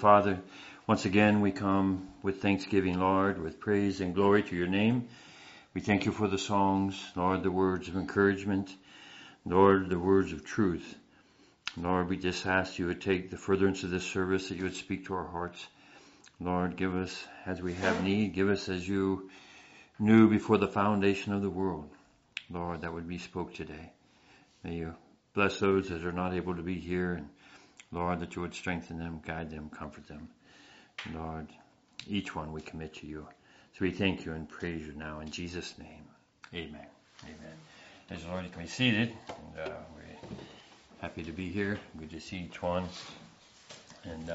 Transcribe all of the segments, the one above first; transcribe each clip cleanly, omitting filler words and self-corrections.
Father, once again we come with thanksgiving, Lord, with praise and glory to your name. We thank you for the songs, Lord, the words of encouragement, Lord, the words of truth. Lord, we just ask you would take the furtherance of this service, that you would speak to our hearts. Lord, give us as we have need. Give us as you knew before the foundation of the world. Lord, that would be spoke today. May you bless those that are not able to be here. And Lord, that you would strengthen them, guide them, comfort them. Lord, each one we commit to you. So we thank you and praise you now in Jesus' name. Amen. Amen. As the Lord, you can be seated. And, we're happy to be here. Good to see each one. And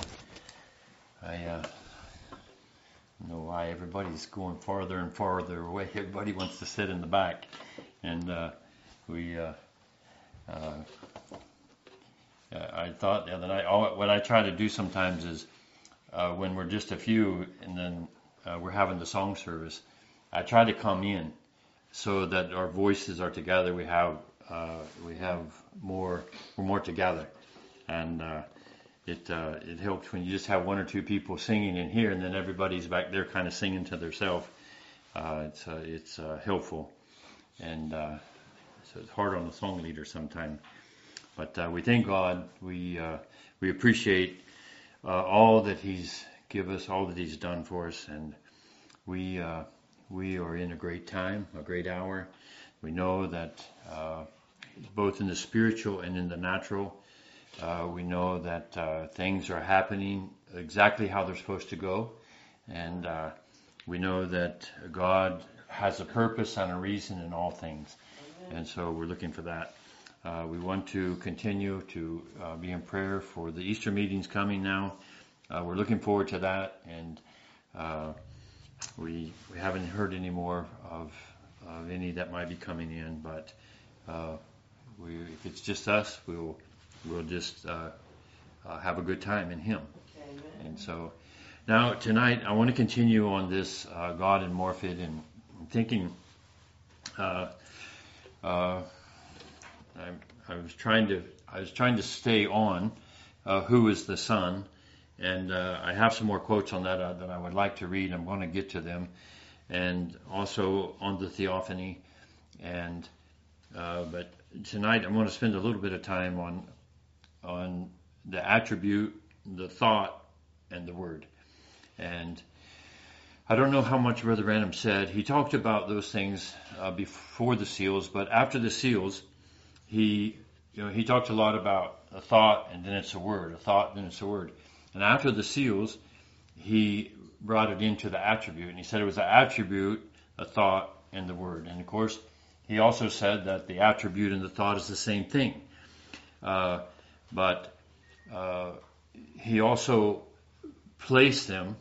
I know why everybody's going farther and farther away. Everybody wants to sit in the back. And I thought the other night, what I try to do sometimes is when we're just a few and then we're having the song service, I try to come in so that our voices are together. We're more together, and it helps when you just have one or two people singing in here, and then everybody's back there kind of singing to themselves. It's helpful, and so it's hard on the song leader sometimes. But we thank God. We appreciate all that He's given us, all that He's done for us, and we are in a great time, a great hour. We know that both in the spiritual and in the natural, we know that things are happening exactly how they're supposed to go, and we know that God has a purpose and a reason in all things, and so we're looking for that. We want to continue to be in prayer for the Easter meetings coming now. We're looking forward to that, and we haven't heard any more of any that might be coming in, but if it's just us, we'll just have a good time in Him. Amen. And so now tonight I want to continue on this God in Morphett, and thinking. I was trying to stay on who is the Son, and I have some more quotes on that that I would like to read. I'm going to get to them, and also on the theophany. And but tonight I'm going to spend a little bit of time on the attribute, the thought, and the word. And I don't know how much Brother Branham said. He talked about those things before the seals, but after the seals, he talked a lot about a thought and then it's a word, a thought, then it's a word. And after the seals, he brought it into the attribute, and he said it was an attribute, a thought, and the word. And of course, he also said that the attribute and the thought is the same thing. But he also placed them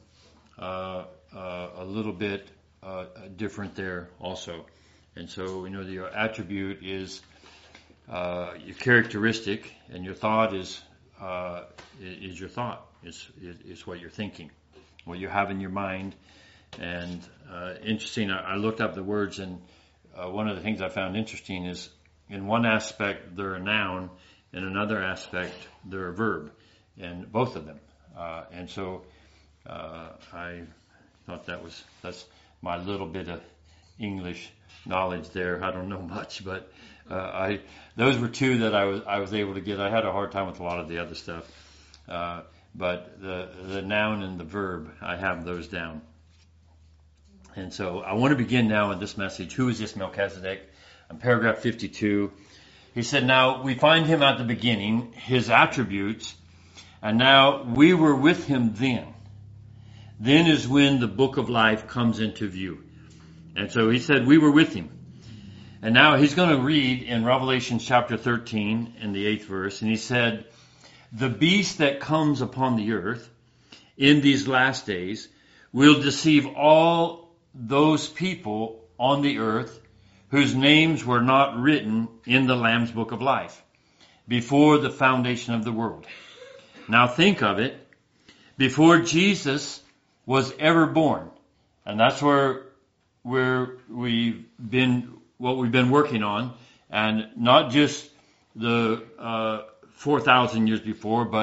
a little bit different there also. And so we know that your attribute is your characteristic, and your thought is your thought. Is what you're thinking, what you have in your mind. And interesting, I looked up the words, and one of the things I found interesting is in one aspect they're a noun, in another aspect they're a verb, and both of them. And so I thought that's my little bit of English knowledge there. I don't know much, but those were two that I was able to get. I had a hard time with a lot of the other stuff, but the noun and the verb, I have those down. And so I want to begin now in this message. Who is this Melchizedek? In paragraph 52, he said, "Now we find him at the beginning, his attributes, and now we were with him then. Then is when the book of life comes into view." And so he said, we were with him. And now he's going to read in Revelation chapter 13 in the 8th verse. And he said, "The beast that comes upon the earth in these last days will deceive all those people on the earth whose names were not written in the Lamb's book of life before the foundation of the world." Now think of it. Before Jesus was ever born. And that's where we've been working on, and not just the 4,000 years before, but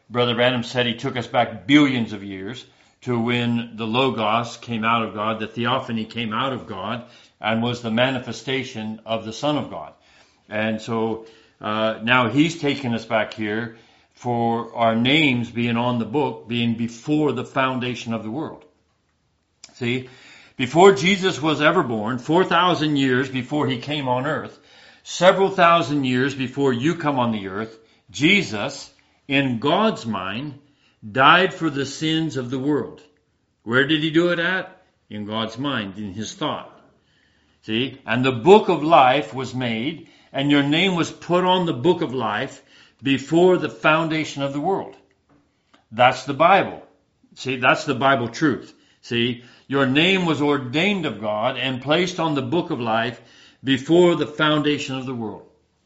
Brother Branham said he took us back billions of years to when the Logos came out of God, the Theophany came out of God, and was the manifestation of the Son of God. And so now he's taken us back here for our names being on the book, being before the foundation of the world. See, before Jesus was ever born, 4,000 years before he came on earth, several thousand years before you come on the earth, Jesus, in God's mind, died for the sins of the world. Where did he do it at? In God's mind, in his thought. See, and the book of life was made, and your name was put on the book of life before the foundation of the world. That's the Bible. See, that's the Bible truth. See, your name was ordained of God and placed on the book of life before the foundation of the world.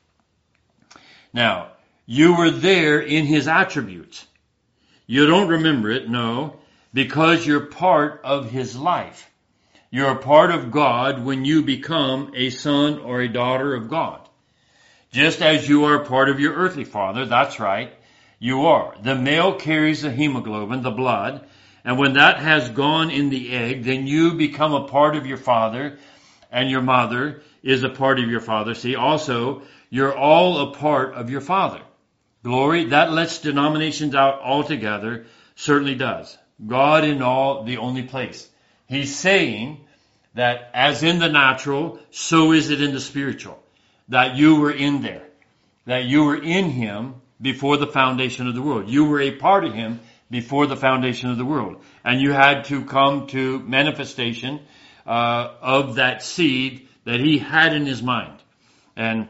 Now, you were there in his attributes. You don't remember it, no, because you're part of his life. You're a part of God when you become a son or a daughter of God. Just as you are part of your earthly father, that's right, you are. The male carries the hemoglobin, the blood, and when that has gone in the egg, then you become a part of your father, and your mother is a part of your father. See, also, you're all a part of your father. Glory, that lets denominations out altogether, certainly does. God in all, the only place. He's saying that as in the natural, so is it in the spiritual. That you were in there. That you were in him before the foundation of the world. You were a part of him before the foundation of the world. And you had to come to manifestation of that seed that he had in his mind. And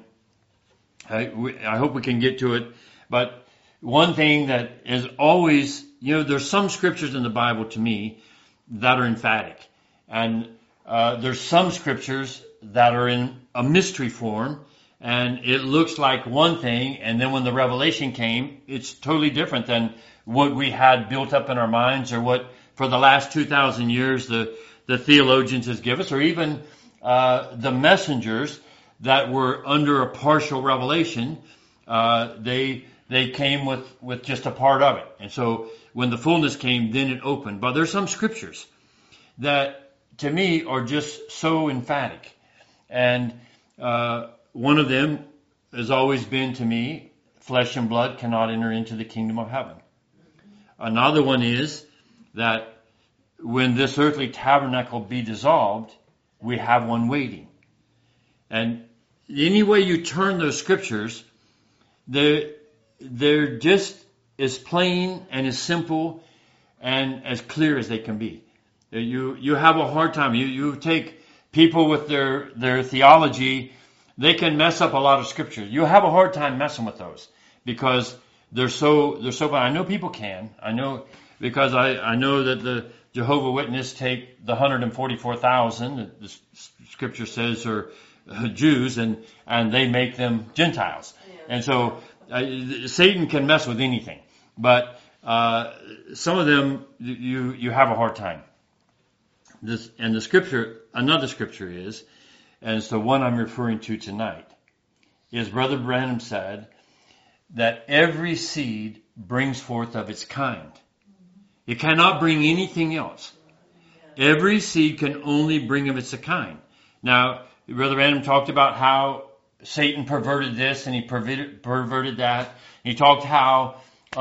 I hope we can get to it. But one thing that is always, there's some scriptures in the Bible to me that are emphatic. And there's some scriptures that are in a mystery form. And it looks like one thing, and then when the revelation came, it's totally different than what we had built up in our minds, or what for the last 2,000 years the theologians has given us, or even the messengers that were under a partial revelation. They came with just a part of it. And so when the fullness came, then it opened. But there's some scriptures that to me are just so emphatic. And one of them has always been to me, flesh and blood cannot enter into the kingdom of heaven. Another one is that when this earthly tabernacle be dissolved, we have one waiting. And any way you turn those scriptures, they're just as plain and as simple and as clear as they can be. You have a hard time. You take people with their theology, they can mess up a lot of scriptures. You have a hard time messing with those because they're so. I know people can. I know because I know that the Jehovah Witness take the 144,000 that the scripture says are Jews and they make them Gentiles. And so Satan can mess with anything, but some of them you have a hard time. And the scripture, another scripture is, and it's the one I'm referring to tonight, is Brother Branham said that every seed brings forth of its kind. It cannot bring anything else. Every seed can only bring of its kind. Now, Brother Branham talked about how Satan perverted this and he perverted that. He talked how,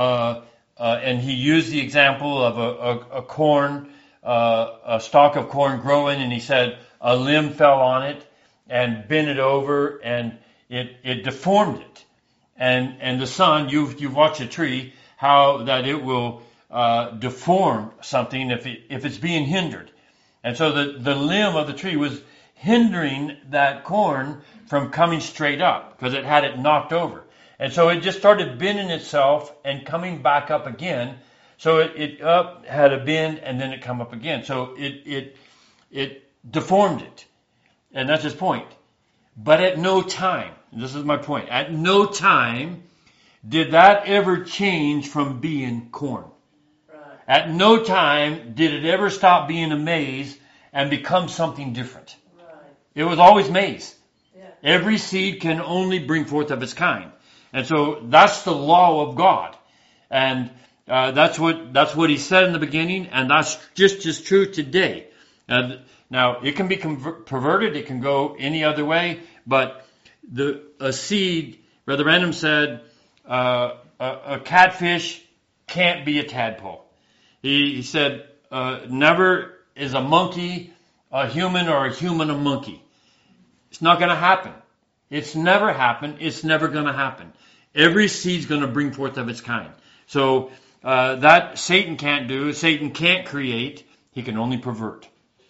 and he used the example of a corn, a stalk of corn growing, and he said a limb fell on it and bent it over, and it deformed it. And the sun, you've watched a tree, how that it will deform something if it's being hindered. And so the limb of the tree was hindering that corn from coming straight up because it had it knocked over. And so it just started bending itself and coming back up again. So it up had a bend and then it come up again. So it deformed it. And that's his point. But at no time, this is my point, at no time did that ever change from being corn. Right. At no time did it ever stop being a maize and become something different. Right. It was always maize. Yeah. Every seed can only bring forth of its kind. And so that's the law of God. And That's what he said in the beginning, and that's just as true today. Now, it can be perverted, it can go any other way, but a seed, Brother Branham said, a catfish can't be a tadpole. He said, never is a monkey a human or a human a monkey. It's not going to happen. It's never happened. It's never going to happen. Every seed's going to bring forth of its kind. So that Satan can't do. Satan can't create. He can only pervert.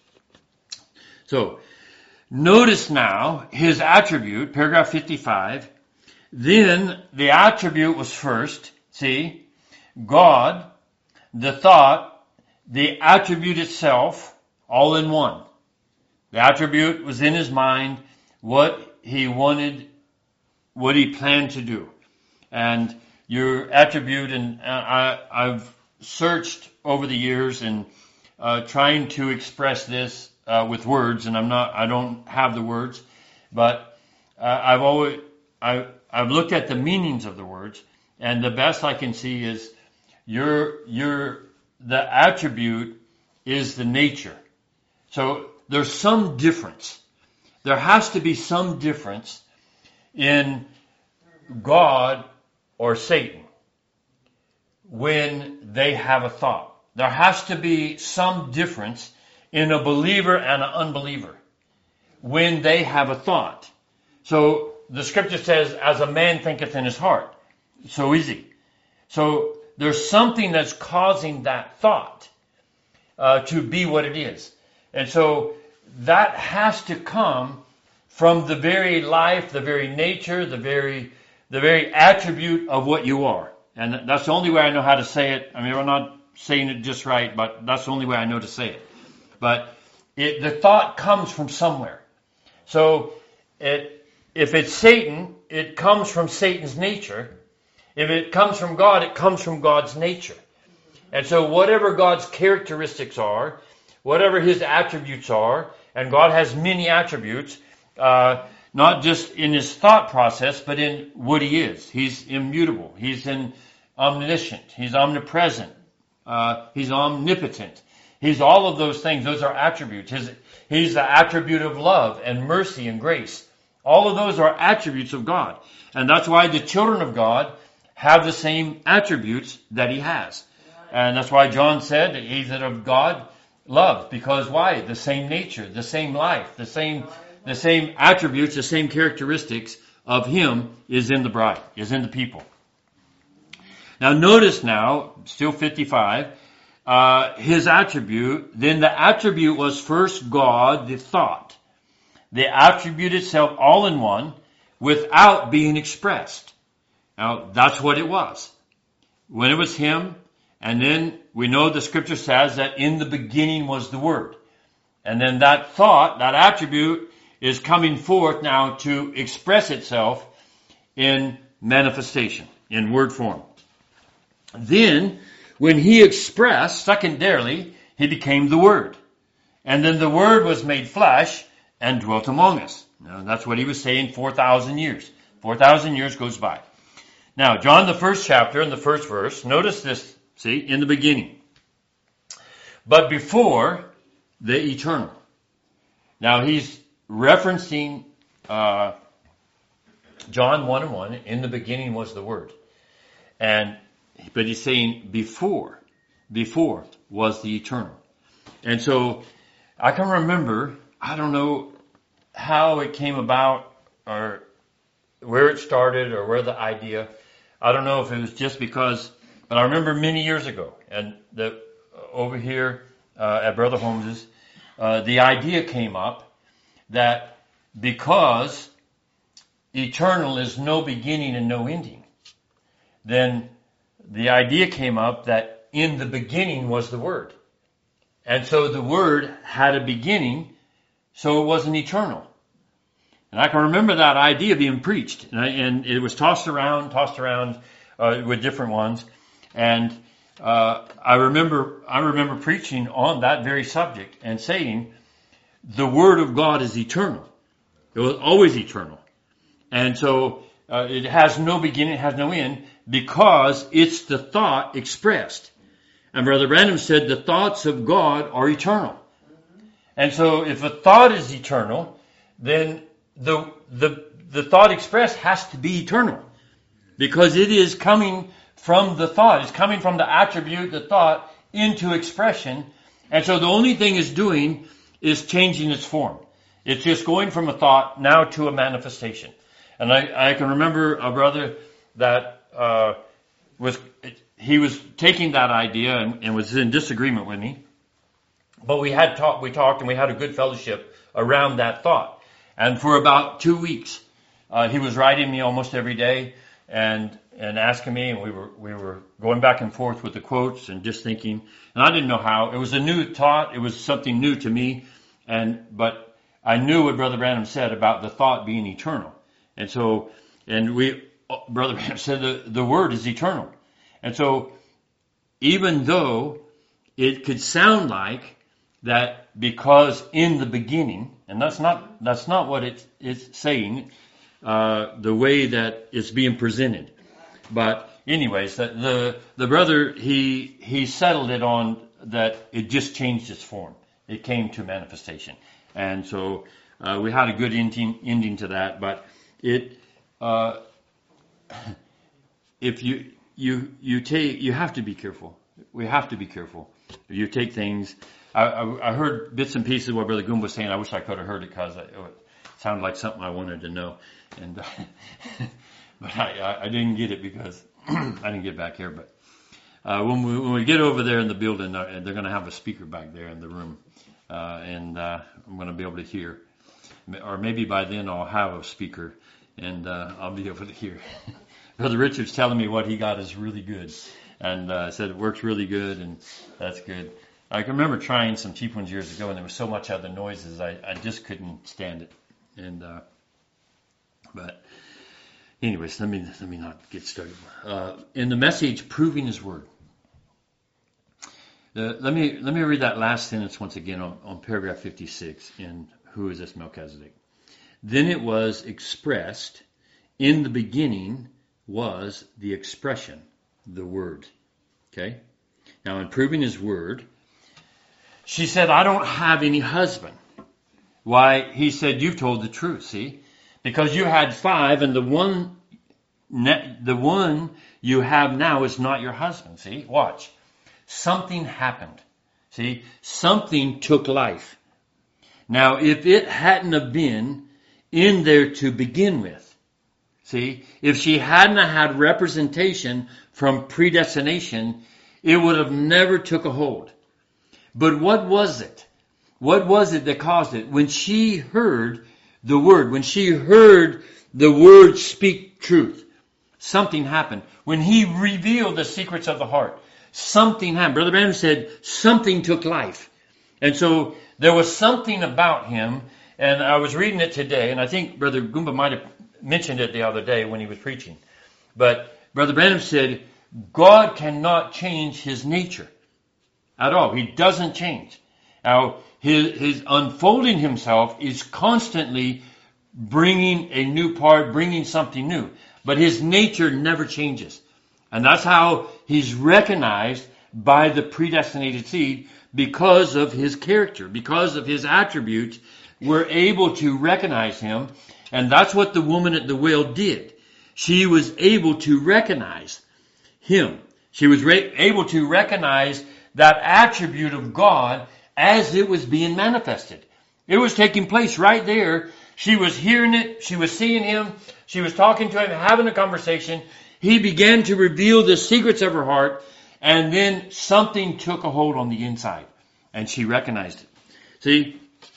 So notice now his attribute, paragraph 55. Then the attribute was first. See, God, the thought, the attribute itself, all in one. The attribute was in his mind, what he wanted, what he planned to do. And your attribute, and I've searched over the years and trying to express this with words, and I don't have the words, but I've looked at the meanings of the words, and the best I can see is the attribute is the nature. So there's some difference. There has to be some difference in God or Satan when they have a thought. There has to be some difference in a believer and an unbeliever when they have a thought. So the scripture says, as a man thinketh in his heart. So easy. So there's something that's causing that thought to be what it is. And so that has to come from the very life, the very nature, the very attribute of what you are. And that's the only way I know how to say it. I mean, I'm not saying it just right, but that's the only way I know to say it. But the thought comes from somewhere. So if it's Satan, it comes from Satan's nature. If it comes from God, it comes from God's nature. And so whatever God's characteristics are, whatever his attributes are, and God has many attributes, not just in his thought process, but in what he is. He's immutable. He's omniscient. He's omnipresent. He's omnipotent. He's all of those things. Those are attributes. He's the attribute of love and mercy and grace. All of those are attributes of God. And that's why the children of God have the same attributes that he has. And that's why John said that he that of God loved. Because why? The same nature, the same life, the same attributes, the same characteristics of him is in the bride, is in the people. Now notice now, still 55, his attribute, then the attribute was first God, the thought. The attribute itself all in one without being expressed. Now that's what it was. When it was him, and then we know the scripture says that in the beginning was the Word. And then that thought, that attribute is coming forth now to express itself in manifestation, in word form. Then, when he expressed, secondarily, he became the Word. And then the Word was made flesh and dwelt among us. Now, that's what he was saying 4,000 years. 4,000 years goes by. Now, John, the first chapter and the first verse, notice this, see, in the beginning. But before the eternal. Now, he's referencing John 1:1, in the beginning was the Word. But he's saying before was the eternal. And so I can remember, I don't know how it came about or where it started or where the idea, I don't know if it was just because, but I remember many years ago, and over here at Brother Holmes's, the idea came up that because eternal is no beginning and no ending, then the idea came up that in the beginning was the Word. And so the Word had a beginning, so it wasn't eternal. And I can remember that idea being preached, and it was tossed around with different ones. And I remember preaching on that very subject and saying, the Word of God is eternal. It was always eternal. And so it has no beginning, it has no end. because it's the thought expressed. And Brother Branham said the thoughts of God are eternal. And so if a thought is eternal, then the thought expressed has to be eternal, because it is coming from the thought. It's coming from the attribute, the thought, into expression. And so the only thing it's doing is changing its form. It's just going from a thought now to a manifestation. And I can remember a brother that he was taking that idea and was in disagreement with me. But we talked and we had a good fellowship around that thought. And for about 2 weeks, he was writing me almost every day and asking me, and we were going back and forth with the quotes and just thinking. And I didn't know how. It was a new thought. It was something new to me. But I knew what Brother Branham said about the thought being eternal. And so, Brother Branham said the word is eternal. And so, even though it could sound like that, because in the beginning, and that's not what it's saying, the way that it's being presented. But anyways, the brother, he settled it on that it just changed its form. It came to manifestation. And so we had a good ending to that. But if you have to be careful. We have to be careful. If you take things, I heard bits and pieces of what Brother Goom was saying. I wish I could have heard it, because it sounded like something I wanted to know. And but I didn't get it because I didn't get back here. But when we get over there in the building, they're going to have a speaker back there in the room, and I'm going to be able to hear. Or maybe by then I'll have a speaker, and I'll be able to hear. Brother Richard's telling me what he got is really good, and said it works really good, and that's good. I can remember trying some cheap ones years ago, and there was so much other noises I just couldn't stand it. And but anyways, let me not get started. In the message, proving His word. Let me read that last sentence once again on paragraph 56 in Who is this Melchizedek? Then it was expressed, in the beginning was the expression, the word. Okay? Now, in proving His word, she said, I don't have any husband. Why? He said, you've told the truth, see? Because you had 5, and the one you have now is not your husband, see? Watch. Something happened. See? Something took life. Now, if it hadn't have been in there to begin with, see? If she hadn't had representation from predestination, it would have never took a hold. But what was it? What was it that caused it? When she heard the word, when she heard the word speak truth, something happened. When He revealed the secrets of the heart, something happened. Brother Branham said something took life. And so there was something about him, and I was reading it today, and I think Brother Goomba might have mentioned it the other day when he was preaching. But Brother Branham said, God cannot change His nature at all. He doesn't change. Now, his unfolding Himself is constantly bringing a new part, bringing something new. But His nature never changes. And that's how He's recognized by the predestinated seed, because of His character, because of His attributes. We're able to recognize Him. And that's what the woman at the well did. She was able to recognize Him. She was able to recognize that attribute of God as it was being manifested. It was taking place right there. She was hearing it. She was seeing Him. She was talking to Him, having a conversation. He began to reveal the secrets of her heart. And then something took a hold on the inside. And she recognized it. See?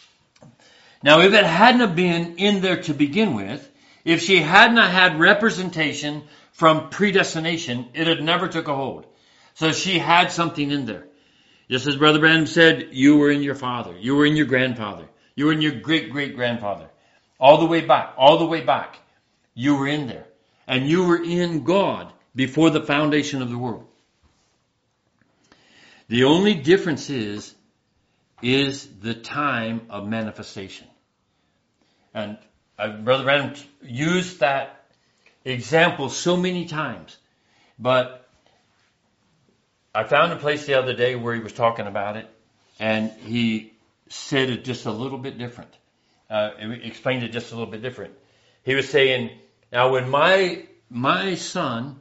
Now, if it hadn't have been in there to begin with, if she hadn't had representation from predestination, it had never took a hold. So she had something in there. Just as Brother Branham said, you were in your father, you were in your grandfather, you were in your great-great-grandfather. All the way back, you were in there. And you were in God before the foundation of the world. The only difference is the time of manifestation. And Brother Branham used that example so many times. But I found a place the other day where he was talking about it, and he said it just a little bit different. He explained it just a little bit different. He was saying, now when my son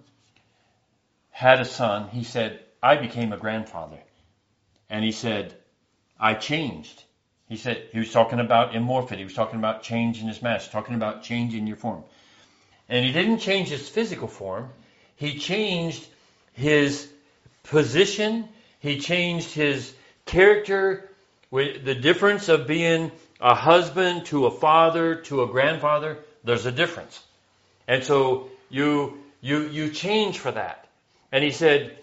had a son, he said, I became a grandfather. And he said, I changed. He said, he was talking about immorphity. He was talking about change in his mass, talking about change in your form. And he didn't change his physical form. He changed his position. He changed his character. With the difference of being a husband to a father to a grandfather, there's a difference. And so you change for that. And he said,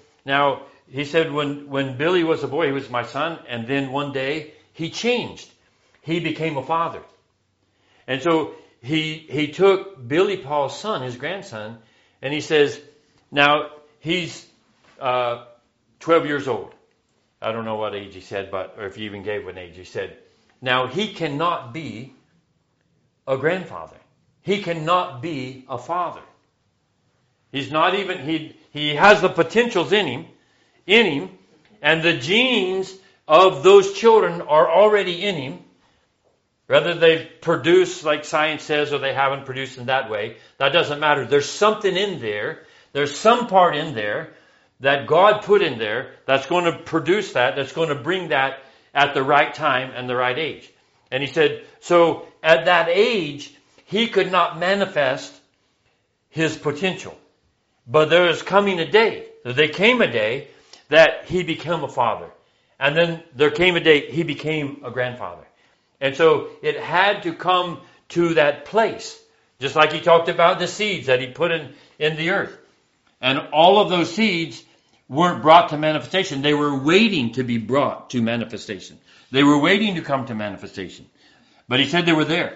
when Billy was a boy, he was my son, and then one day he changed. He became a father. And so he took Billy Paul's son, his grandson, and he says, now he's 12 years old. I don't know what age he said, or if he even gave an age. He said, now he cannot be a grandfather. He cannot be a father. He's not even, he has the potentials in him, and the genes of those children are already in him. Whether they've produced, like science says, or they haven't produced in that way, that doesn't matter. There's something in there. There's some part in there that God put in there that's going to produce that's going to bring that at the right time and the right age. And he said, so at that age, he could not manifest his potential. But there is coming a day, there came a day that he became a father. And then there came a day he became a grandfather. And so it had to come to that place. Just like he talked about the seeds that he put in the earth. And all of those seeds weren't brought to manifestation. They were waiting to be brought to manifestation. They were waiting to come to manifestation. But he said they were there.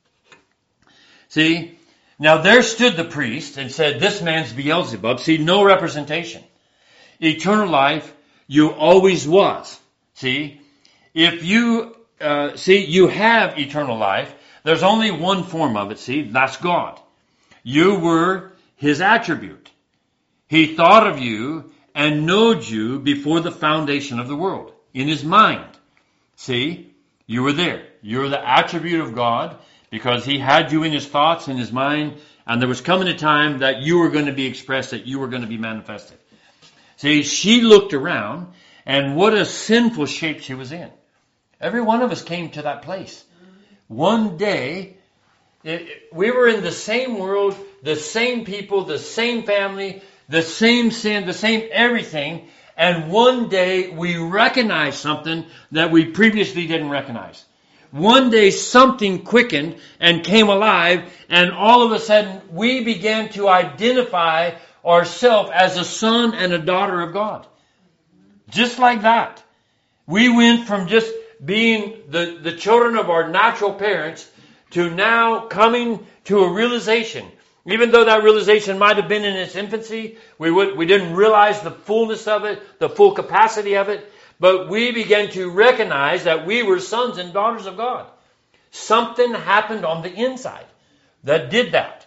See? Now there stood the priest and said, this man's Beelzebub. See, no representation. Eternal life, you always was. See? If you, you have eternal life. There's only one form of it, see? That's God. You were his attribute. He thought of you and knowed you before the foundation of the world. In his mind. See? You were there. You're the attribute of God because he had you in his thoughts, in his mind, and there was coming a time that you were going to be expressed, that you were going to be manifested. See, she looked around, and what a sinful shape she was in. Every one of us came to that place. One day, we were in the same world, the same people, the same family, the same sin, the same everything, and one day we recognized something that we previously didn't recognize. One day something quickened and came alive, and all of a sudden we began to identify ourselves as a son and a daughter of God. Just like that. We went from just being the children of our natural parents to now coming to a realization. Even though that realization might have been in its infancy, we didn't realize the fullness of it, the full capacity of it, but we began to recognize that we were sons and daughters of God. Something happened on the inside that did that.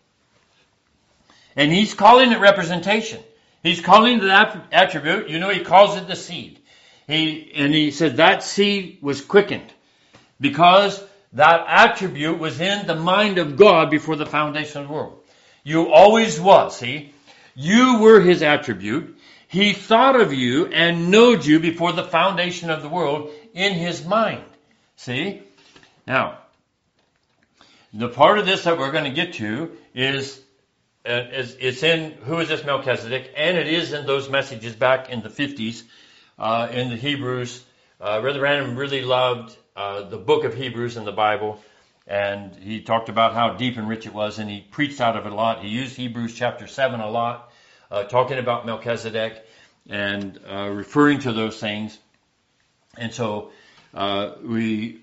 And he's calling it representation. He's calling it that attribute. You know, he calls it the seed. He said that seed was quickened because that attribute was in the mind of God before the foundation of the world. You always was, see? You were his attribute. He thought of you and knowed you before the foundation of the world in his mind. See? Now, the part of this that we're going to get to is it's in Who is this Melchizedek? And it is in those messages back in the 50s in the Hebrews. Brother Branham really loved the book of Hebrews in the Bible, and he talked about how deep and rich it was, and he preached out of it a lot. He used Hebrews chapter 7 a lot, talking about Melchizedek and referring to those things. And so we're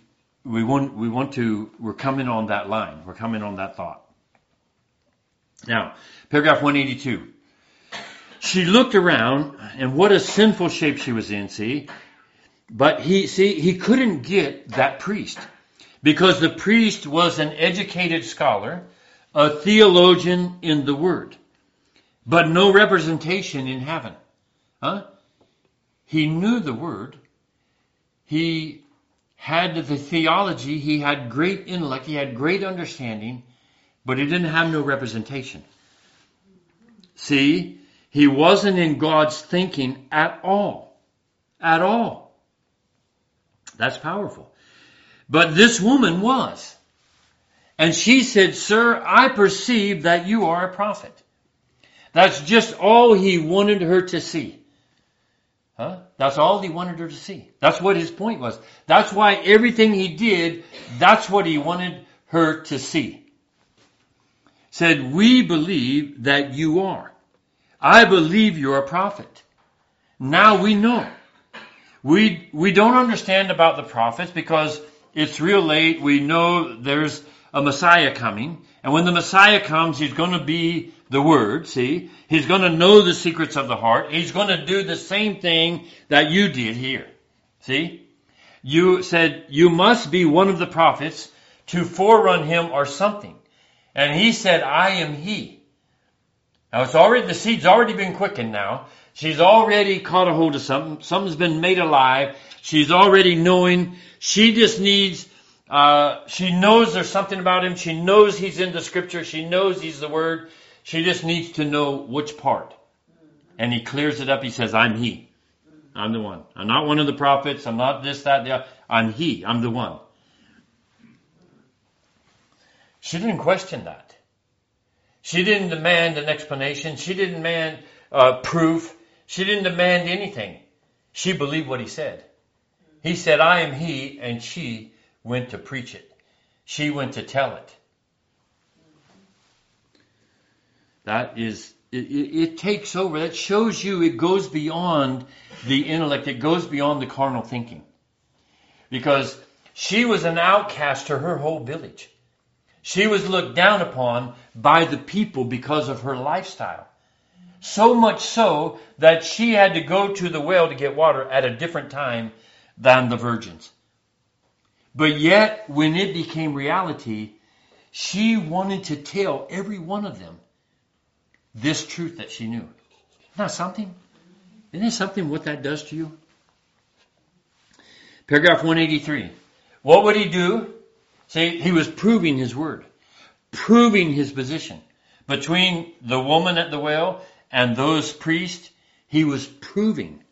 coming on that line. We're coming on that thought. Now, paragraph 182. She looked around, and what a sinful shape she was in, see? But he couldn't get that priest because the priest was an educated scholar, a theologian in the Word. but no representation in heaven. Huh? He knew the Word. He had the theology. He had great intellect. He had great understanding, but he didn't have no representation. See, he wasn't in God's thinking at all. At all. That's powerful. But this woman was. And she said, "Sir, I perceive that you are a prophet." That's just all he wanted her to see. Huh? That's all he wanted her to see. That's what his point was. That's why everything he did, that's what he wanted her to see. Said, "We believe that you are. I believe you're a prophet." Now we know. We don't understand about the prophets because it's real late. We know there's a Messiah coming. And when the Messiah comes, he's going to be the Word, see? He's going to know the secrets of the heart. He's going to do the same thing that you did here. See? You said, "You must be one of the prophets to forerun him or something." And he said, "I am he." Now the seed's already been quickened now. She's already caught a hold of something. Something's been made alive. She's already knowing. She just needs, she knows there's something about him. She knows he's in the scripture. She knows he's the Word. She just needs to know which part. And he clears it up. He says, "I'm he. I'm the one. I'm not one of the prophets. I'm not this, that, the other. I'm he. I'm the one." She didn't question that. She didn't demand an explanation. She didn't demand proof. She didn't demand anything. She believed what he said. He said, "I am he," and she went to preach it. She went to tell it. That is, it takes over. That shows you it goes beyond the intellect. It goes beyond the carnal thinking. Because she was an outcast to her whole village. She was looked down upon by the people because of her lifestyle. So much so that she had to go to the well to get water at a different time than the virgins. But yet, when it became reality, she wanted to tell every one of them this truth that she knew. Isn't that something? Isn't it something what that does to you? Paragraph 183. What would he do? See, he was proving his word. Proving his position. Between the woman at the well and those priests, he was proving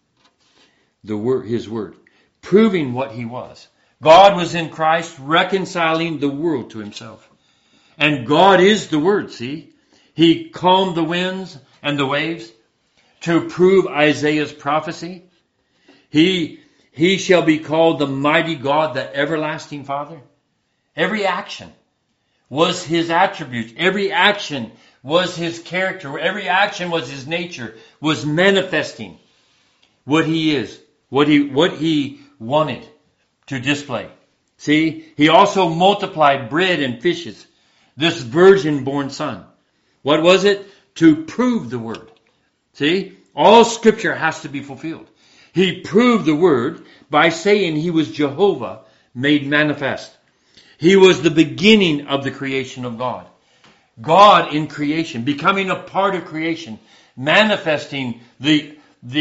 his word. Proving what he was. God was in Christ reconciling the world to himself. And God is the Word, see? He calmed the winds and the waves to prove Isaiah's prophecy. He shall be called the mighty God, the everlasting Father. Every action was his attributes. Every action was his character. Every action was his nature, was manifesting what he is, what he wanted to display. See, he also multiplied bread and fishes, this virgin-born son. What was it? To prove the word. See, all scripture has to be fulfilled. He proved the word by saying he was Jehovah made manifest. He was the beginning of the creation of God. God in creation, becoming a part of creation, manifesting the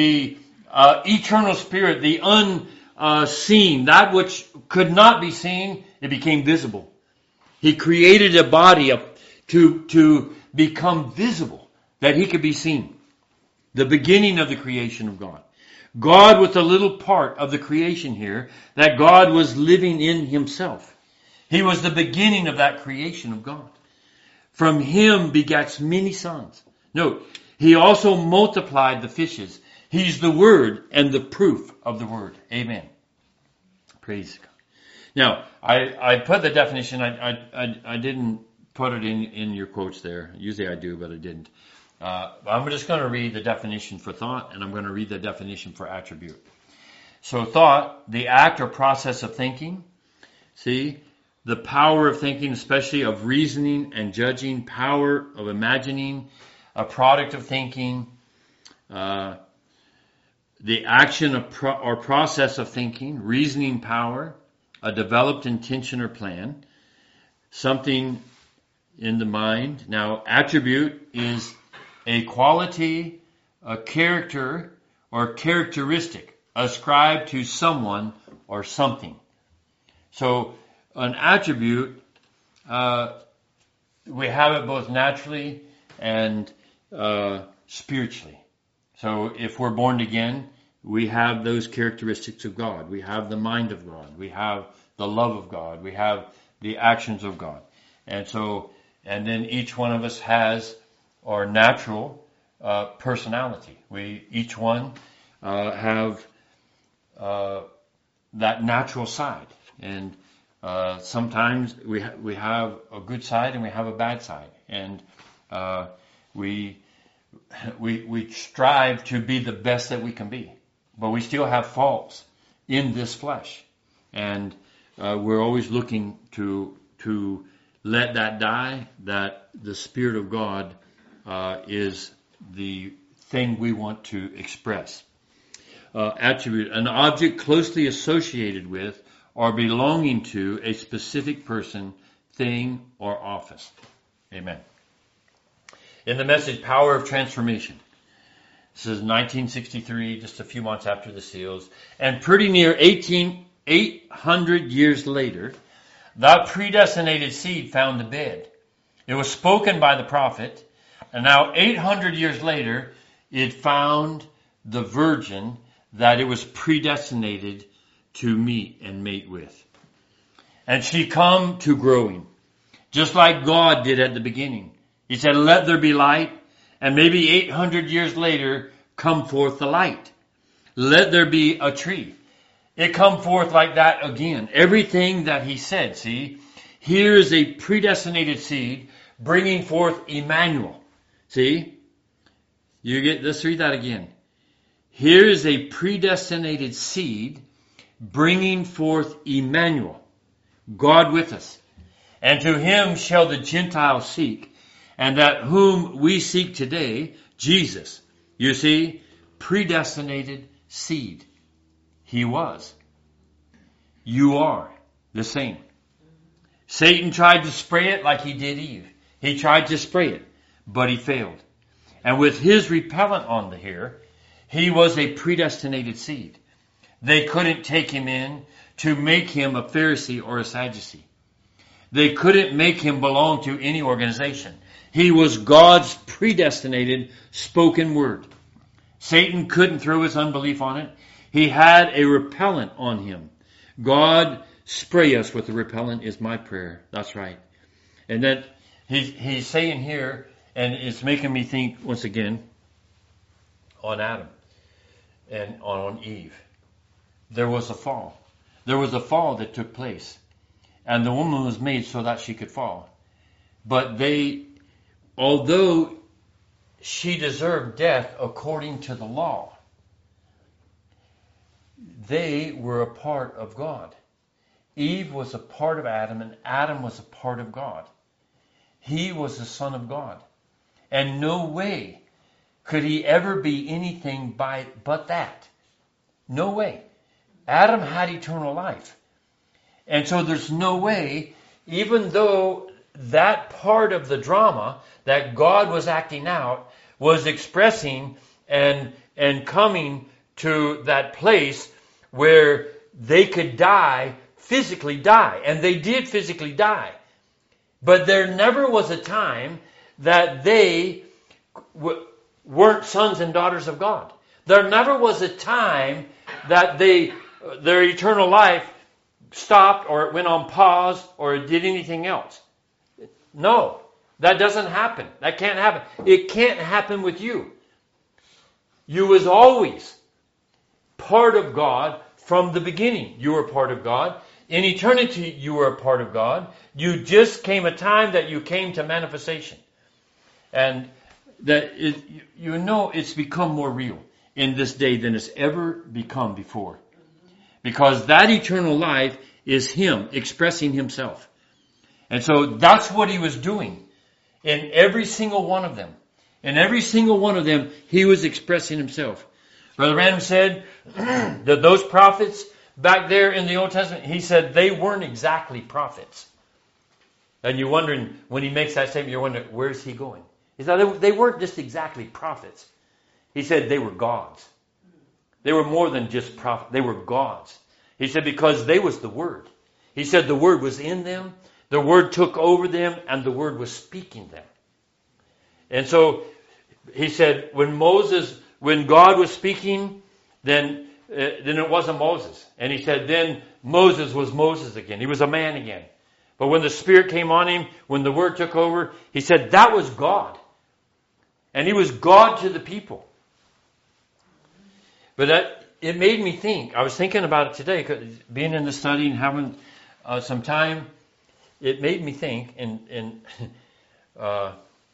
eternal spirit, the unseen, that which could not be seen, it became visible. He created a body to become visible, that he could be seen. The beginning of the creation of God. God with a little part of the creation here, that God was living in himself. He was the beginning of that creation of God. From him begats many sons. Note, he also multiplied the fishes. He's the word and the proof of the word. Amen. Praise God. Now, I put the definition, I didn't put it in your quotes there. Usually I do, but I didn't. I'm just going to read the definition for thought, and I'm going to read the definition for attribute. So thought, the act or process of thinking. See, the power of thinking, especially of reasoning and judging, power of imagining, a product of thinking, the action or process of thinking, reasoning power, a developed intention or plan, something in the mind. Now, attribute is a quality, a character, or characteristic ascribed to someone or something. So an attribute, we have it both naturally and spiritually. So if we're born again, we have those characteristics of God. We have the mind of God. We have the love of God. We have the actions of God. And then each one of us has our natural personality. We each one have that natural side. And sometimes we have a good side and we have a bad side. And we strive to be the best that we can be. But we still have faults in this flesh. And we're always looking to let that die, that the Spirit of God is the thing we want to express. Attribute, an object closely associated with or belonging to a specific person, thing, or office. Amen. In the message, Power of Transformation. This is 1963, just a few months after the seals. And pretty near 800 years later, that predestinated seed found the bed. It was spoken by the prophet. And now 800 years later, it found the virgin that it was predestinated to meet and mate with. And she come to growing, just like God did at the beginning. He said, let there be light. And maybe 800 years later, come forth the light. Let there be a tree. It come forth like that again. Everything that he said, see, here is a predestinated seed bringing forth Emmanuel. See, let's read that again. Here is a predestinated seed bringing forth Emmanuel, God with us. And to him shall the Gentiles seek, and that whom we seek today, Jesus. You see, predestinated seed. He was. You are the same. Satan tried to spray it like he did Eve. He tried to spray it, but he failed. And with his repellent on the hair, he was a predestinated seed. They couldn't take him in to make him a Pharisee or a Sadducee. They couldn't make him belong to any organization. He was God's predestinated spoken word. Satan couldn't throw his unbelief on it. He had a repellent on him. God, spray us with the repellent is my prayer. That's right. And that he's saying here, and it's making me think once again on Adam and on Eve. There was a fall. There was a fall that took place. And the woman was made so that she could fall. But although she deserved death according to the law, they were a part of God. Eve was a part of Adam, and Adam was a part of God. He was the Son of God. And no way could he ever be anything but that. No way. Adam had eternal life. And so there's no way, even though that part of the drama that God was acting out was expressing and coming to that place where they could physically die. And they did physically die. But there never was a time that they weren't sons and daughters of God. There never was a time that their eternal life stopped or it went on pause or it did anything else. No, that doesn't happen. That can't happen. It can't happen with you. You was always part of God from the beginning. You were part of God. In eternity, you were a part of God. You just came a time that you came to manifestation. And that it's become more real in this day than it's ever become before. Because that eternal life is Him expressing Himself. And so that's what He was doing in every single one of them. In every single one of them, He was expressing Himself. Brother Branham said that those prophets back there in the Old Testament, he said they weren't exactly prophets. And you're wondering, when he makes that statement, you're wondering, where's he going? He said they weren't just exactly prophets. He said they were gods. They were more than just prophets. They were gods. He said because they was the Word. He said the Word was in them, the Word took over them, and the Word was speaking them. And so he said when God was speaking, then it wasn't Moses. And he said then Moses was Moses again. He was a man again. But when the Spirit came on him, when the Word took over, he said that was God. And he was God to the people. But it made me think. I was thinking about it today, 'cause being in the study and having some time. It made me think, and I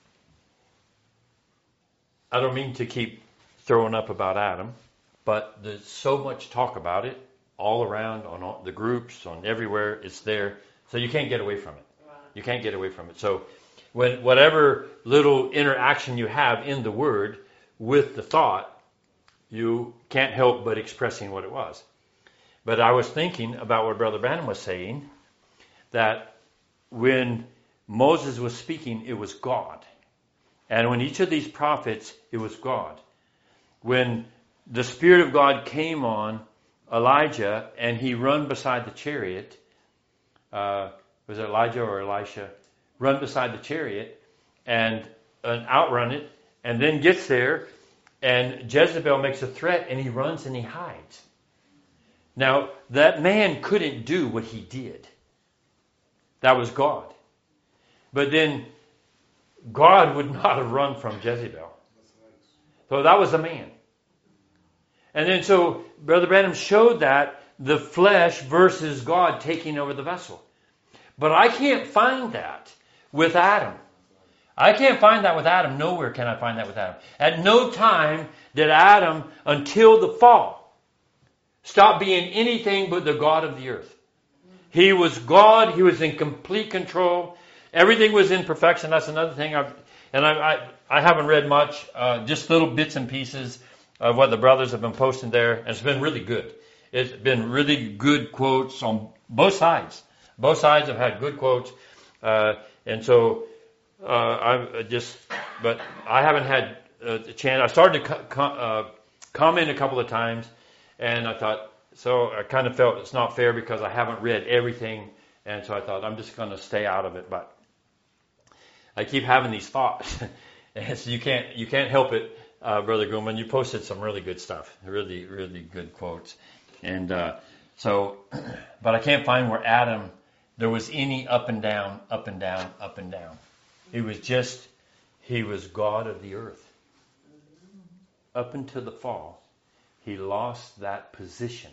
don't mean to keep throwing up about Adam, but there's so much talk about it all around, on all the groups, on everywhere. It's there. So you can't get away from it. You can't get away from it. So whatever little interaction you have in the Word with the thought, you can't help but expressing what it was. But I was thinking about what Brother Branham was saying, that when Moses was speaking, it was God. And when each of these prophets, it was God. When the Spirit of God came on Elijah and he run beside the chariot, was it Elijah or Elisha? Run beside the chariot and outrun it, and then gets there, and Jezebel makes a threat, and he runs and he hides. Now, that man couldn't do what he did. That was God. But then God would not have run from Jezebel. So that was a man. And then so Brother Branham showed that the flesh versus God taking over the vessel. But I can't find that with Adam. I can't find that with Adam. Nowhere can I find that with Adam. At no time did Adam, until the fall, stop being anything but the God of the earth. He was God. He was in complete control. Everything was in perfection. That's another thing. I haven't read much, just little bits and pieces of what the brothers have been posting there. And it's been really good. It's been really good quotes on both sides. Both sides have had good quotes. And so but I haven't had a chance. I started to comment a couple of times, and I thought, so I kind of felt it's not fair because I haven't read everything, and so I thought I'm just going to stay out of it. But I keep having these thoughts, and so you can't help it, Brother Goodman. You posted some really good stuff, really, really good quotes, and but I can't find where Adam there was any up and down, up and down, up and down. He was God of the earth. Up until the fall, he lost that position.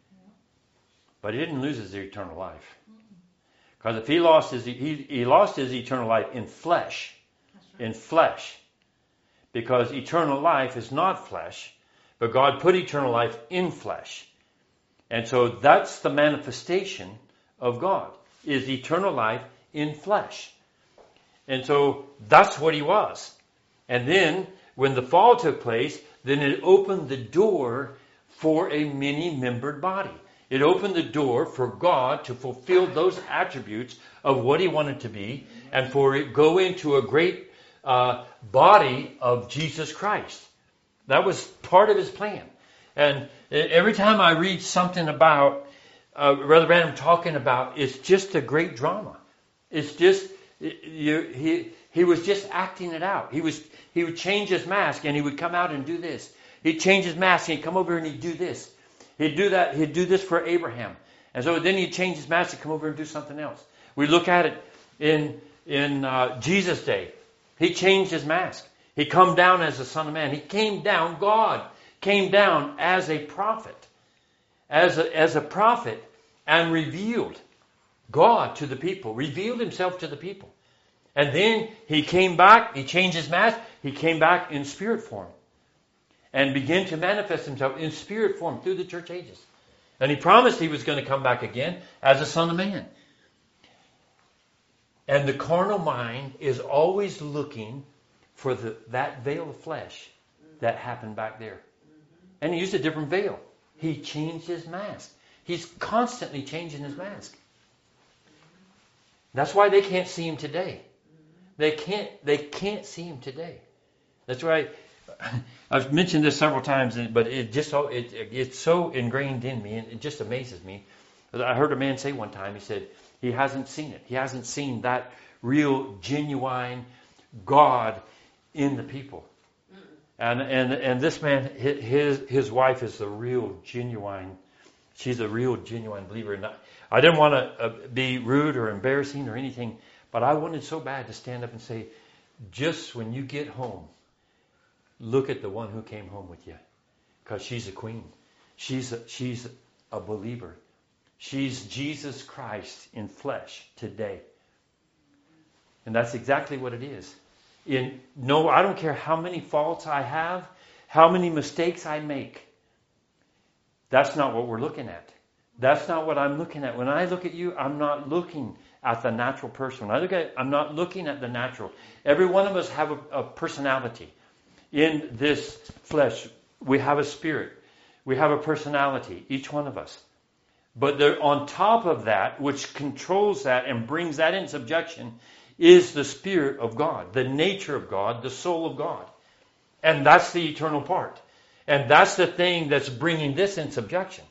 But he didn't lose his eternal life. Because if he lost he lost his eternal life in flesh. Right. In flesh. Because eternal life is not flesh, but God put eternal life in flesh. And so that's the manifestation of God, is eternal life in flesh. And so that's what he was. And then when the fall took place, then it opened the door for a many-membered body. It opened the door for God to fulfill those attributes of what he wanted to be, and for it go into a great body of Jesus Christ. That was part of his plan. And every time I read something about Brother Branham talking about, it's just a great drama. It's just he was just acting it out. He would change his mask and he would come out and do this. He'd change his mask and he'd come over and he'd do this. He'd do that. He'd do this for Abraham. And so then he'd change his mask and come over and do something else. We look at it in Jesus' day. He changed his mask. He come down as the Son of Man. He came down. God came down as a prophet. As a prophet, and revealed God to the people. Revealed himself to the people. And then he came back. He changed his mask. He came back in spirit form. And began to manifest himself in spirit form through the church ages. And he promised he was going to come back again as a Son of Man. And the carnal mind is always looking for that veil of flesh that happened back there. And he used a different veil. He changed his mask. He's constantly changing his mask. That's why they can't see him today. They can't see him today. That's why I've mentioned this several times, but it's so ingrained in me, and it just amazes me. I heard a man say one time, he said he hasn't seen it. He hasn't seen that real, genuine God in the people. And this man, his wife is the real, genuine. She's a real, genuine believer. And I didn't want to be rude or embarrassing or anything, but I wanted so bad to stand up and say, just when you get home, look at the one who came home with you, because she's a queen. She's a believer. She's Jesus Christ in flesh today. And that's exactly what it is. I don't care how many faults I have, how many mistakes I make. That's not what we're looking at. That's not what I'm looking at. When I look at you, I'm not looking at the natural person. When I look at it, I'm not looking at the natural. Every one of us have a personality. In this flesh, we have a spirit. We have a personality, each one of us. But on top of that, which controls that and brings that in subjection, is the Spirit of God, the nature of God, the soul of God. And that's the eternal part. And that's the thing that's bringing this in subjection.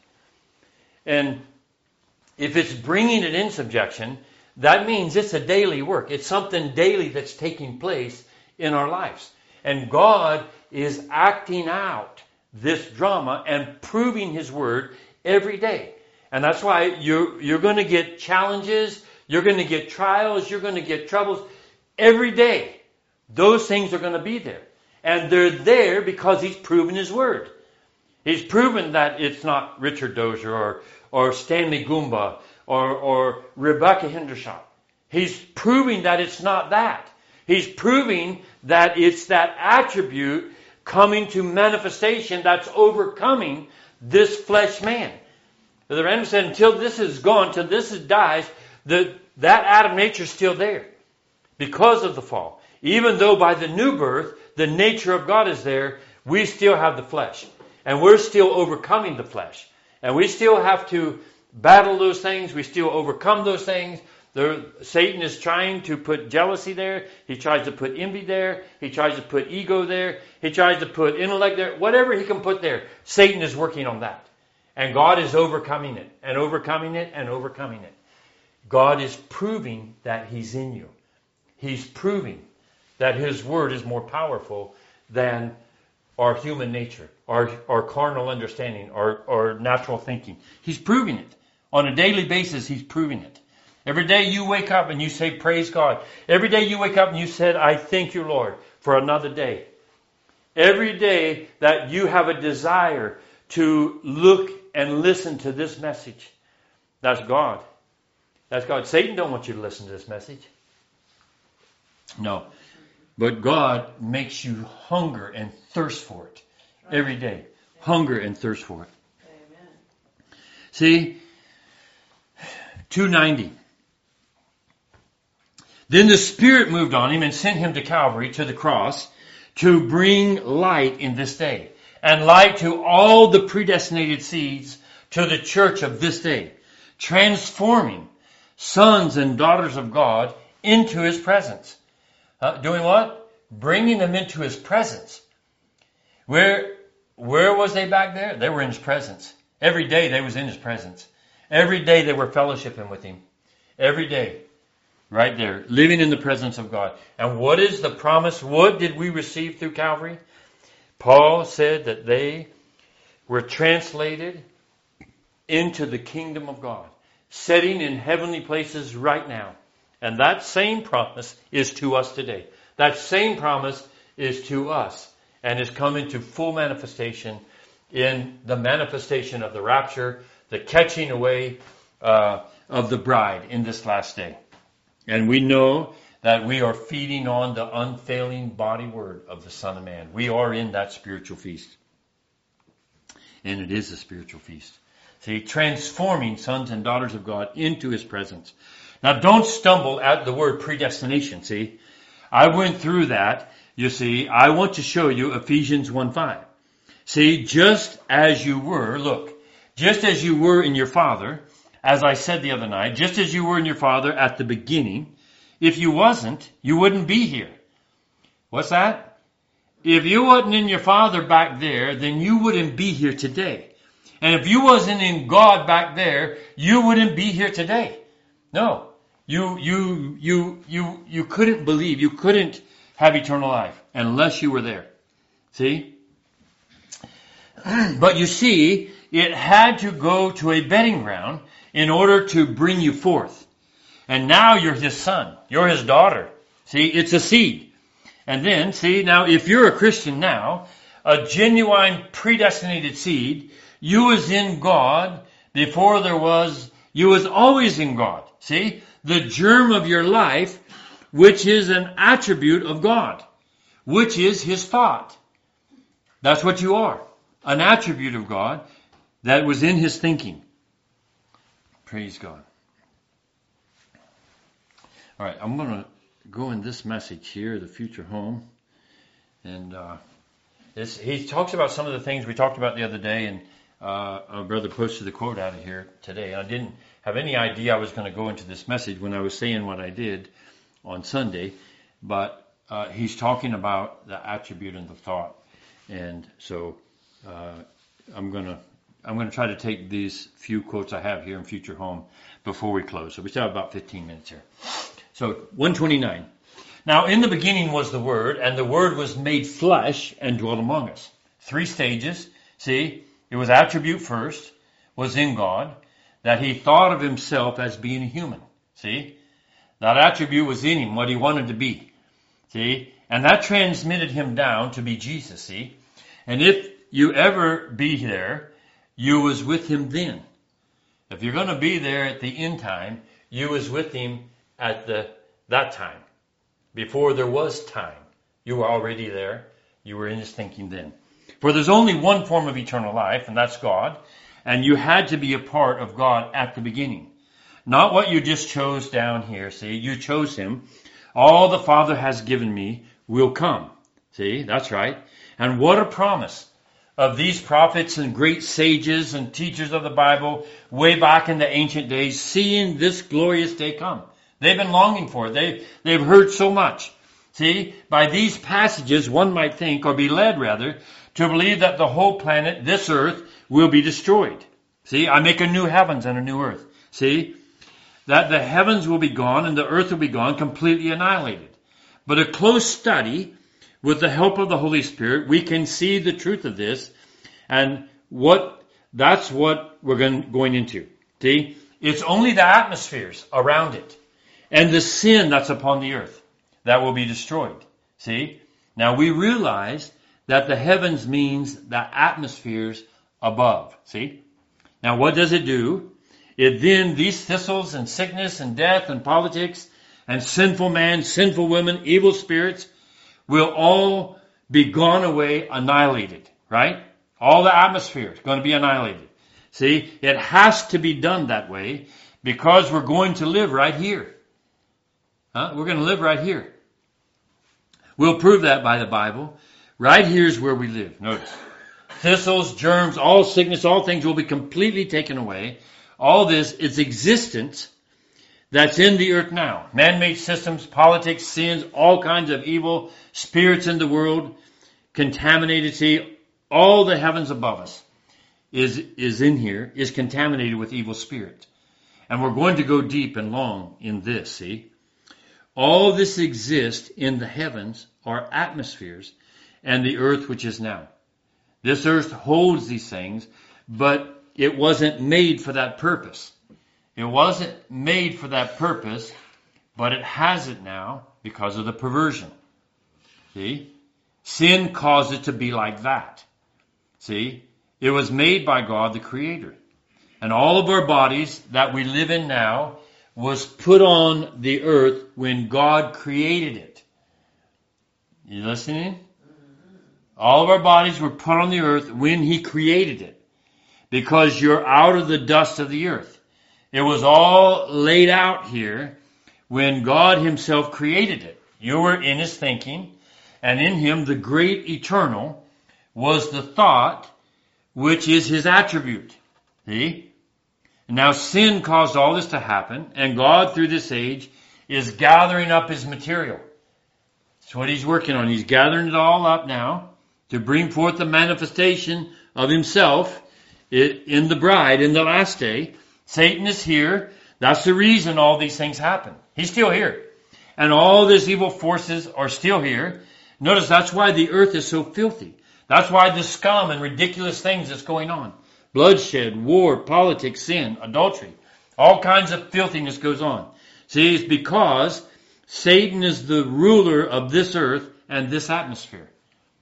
And if it's bringing it in subjection, that means it's a daily work. It's something daily that's taking place in our lives. And God is acting out this drama and proving His Word every day. And that's why you're going to get challenges, you're going to get trials, you're going to get troubles every day. Those things are going to be there. And they're there because He's proven His Word. He's proven that it's not Richard Dozier or Stanley Goomba or Rebecca Hendershot. He's proving that it's not that. He's proving that it's that attribute coming to manifestation that's overcoming this flesh man. The Rambam said, until this is gone, until this dies, that Adam nature is still there because of the fall. Even though by the new birth, the nature of God is there, we still have the flesh. And we're still overcoming the flesh. And we still have to battle those things. We still overcome those things. Satan is trying to put jealousy there. He tries to put envy there. He tries to put ego there. He tries to put intellect there. Whatever he can put there, Satan is working on that. And God is overcoming it and overcoming it and overcoming it. God is proving that He's in you. He's proving that His Word is more powerful than our human nature, our carnal understanding, our natural thinking. He's proving it. On a daily basis, He's proving it. Every day you wake up and you say, praise God. Every day you wake up and you said, I thank you, Lord, for another day. Every day that you have a desire to look and listen to this message, that's God. That's God. Satan don't want you to listen to this message. No. But God makes you hunger and thirst for it every day. Hunger and thirst for it. Amen. See, 290. Then the Spirit moved on him and sent him to Calvary, to the cross, to bring light in this day. And light to all the predestinated seeds, to the church of this day. Transforming sons and daughters of God into His presence. Doing what? Bringing them into His presence. Where was they back there? They were in His presence. Every day they was in His presence. Every day they were fellowshipping with Him. Every day. Right there. Living in the presence of God. And what is the promise? What did we receive through Calvary? Paul said that they were translated into the kingdom of God. Sitting in heavenly places right now. And that same promise is to us today. That same promise is to us and is coming to full manifestation in the manifestation of the rapture, the catching away of the bride in this last day. And we know that we are feeding on the unfailing body word of the Son of Man. We are in that spiritual feast. And it is a spiritual feast. See, transforming sons and daughters of God into His presence. Now don't stumble at the word predestination, see. I went through that, you see. I want to show you Ephesians 1:5. See, just as you were, look, just as you were in your Father, as I said the other night, just as you were in your Father at the beginning, If you wasn't, you wouldn't be here. What's that? If you wasn't in your Father back there, then you wouldn't be here today. And if you wasn't in God back there, you wouldn't be here today. No. You couldn't believe, you couldn't have eternal life unless you were there. See? But you see, it had to go to a bedding ground in order to bring you forth. And now you're his son. You're his daughter. See, it's a seed. And then, see, now if you're a Christian now, a genuine predestinated seed, you was in God before you was always in God. See, the germ of your life, which is an attribute of God, which is his thought. That's what you are. An attribute of God that was in his thinking. Praise God. All right, I'm going to go in this message here, the future home. And he talks about some of the things we talked about the other day, and our brother posted the quote out of here today. I didn't have any idea I was going to go into this message when I was saying what I did on Sunday, but he's talking about the attribute and the thought. And so I'm going to try to take these few quotes I have here in Future Home before we close. So we still have about 15 minutes here. So 129. Now in the beginning was the Word, and the Word was made flesh and dwelt among us. 3 stages. See, it was attribute first, was in God, that he thought of himself as being a human. See, that attribute was in him, what he wanted to be. See, and that transmitted him down to be Jesus. See, and if you ever be there, you was with him then. If you're going to be there at the end time, you was with him at that time. Before there was time, you were already there. You were in his thinking then. For there's only one form of eternal life, and that's God. And you had to be a part of God at the beginning. Not what you just chose down here. See, you chose him. All the Father has given me will come. See, that's right. And what a promise of these prophets and great sages and teachers of the Bible way back in the ancient days, seeing this glorious day come. They've been longing for it. They've heard so much. See, by these passages, one might think, or be led rather, to believe that the whole planet, this earth, will be destroyed. See, I make a new heavens and a new earth. See, that the heavens will be gone and the earth will be gone, completely annihilated. But a close study, with the help of the Holy Spirit, we can see the truth of this, and that's what we're going into. See, it's only the atmospheres around it and the sin that's upon the earth that will be destroyed. See, now we realize that the heavens means the atmospheres above. See, now what does it do? It then, these thistles and sickness and death and politics and sinful man, sinful women, evil spirits will all be gone away, annihilated, right? All the atmosphere is going to be annihilated. See, it has to be done that way because we're going to live right here. We're going to live right here. We'll prove that by the Bible. Right here is where we live. Notice. Thistles, germs, all sickness, all things will be completely taken away. All this is existence that's in the earth now. Man-made systems, politics, sins, all kinds of evil spirits in the world, contaminated. See, all the heavens above us is in here, is contaminated with evil spirit. And we're going to go deep and long in this, see. All this exists in the heavens, are atmospheres, and the earth which is now. This earth holds these things, but it wasn't made for that purpose. It wasn't made for that purpose, but it has it now because of the perversion. See? Sin caused it to be like that. See? It was made by God, the Creator. And all of our bodies that we live in now was put on the earth when God created it. You listening? All of our bodies were put on the earth when he created it. Because you're out of the dust of the earth. It was all laid out here when God himself created it. You were in his thinking, and in him the great eternal was the thought, which is his attribute. See? And now sin caused all this to happen, and God through this age is gathering up his material. That's what he's working on. He's gathering it all up now to bring forth the manifestation of himself in the bride in the last day. Satan is here. That's the reason all these things happen. He's still here. And all these evil forces are still here. Notice that's why the earth is so filthy. That's why the scum and ridiculous things that's going on. Bloodshed, war, politics, sin, adultery. All kinds of filthiness goes on. See, it's because Satan is the ruler of this earth and this atmosphere.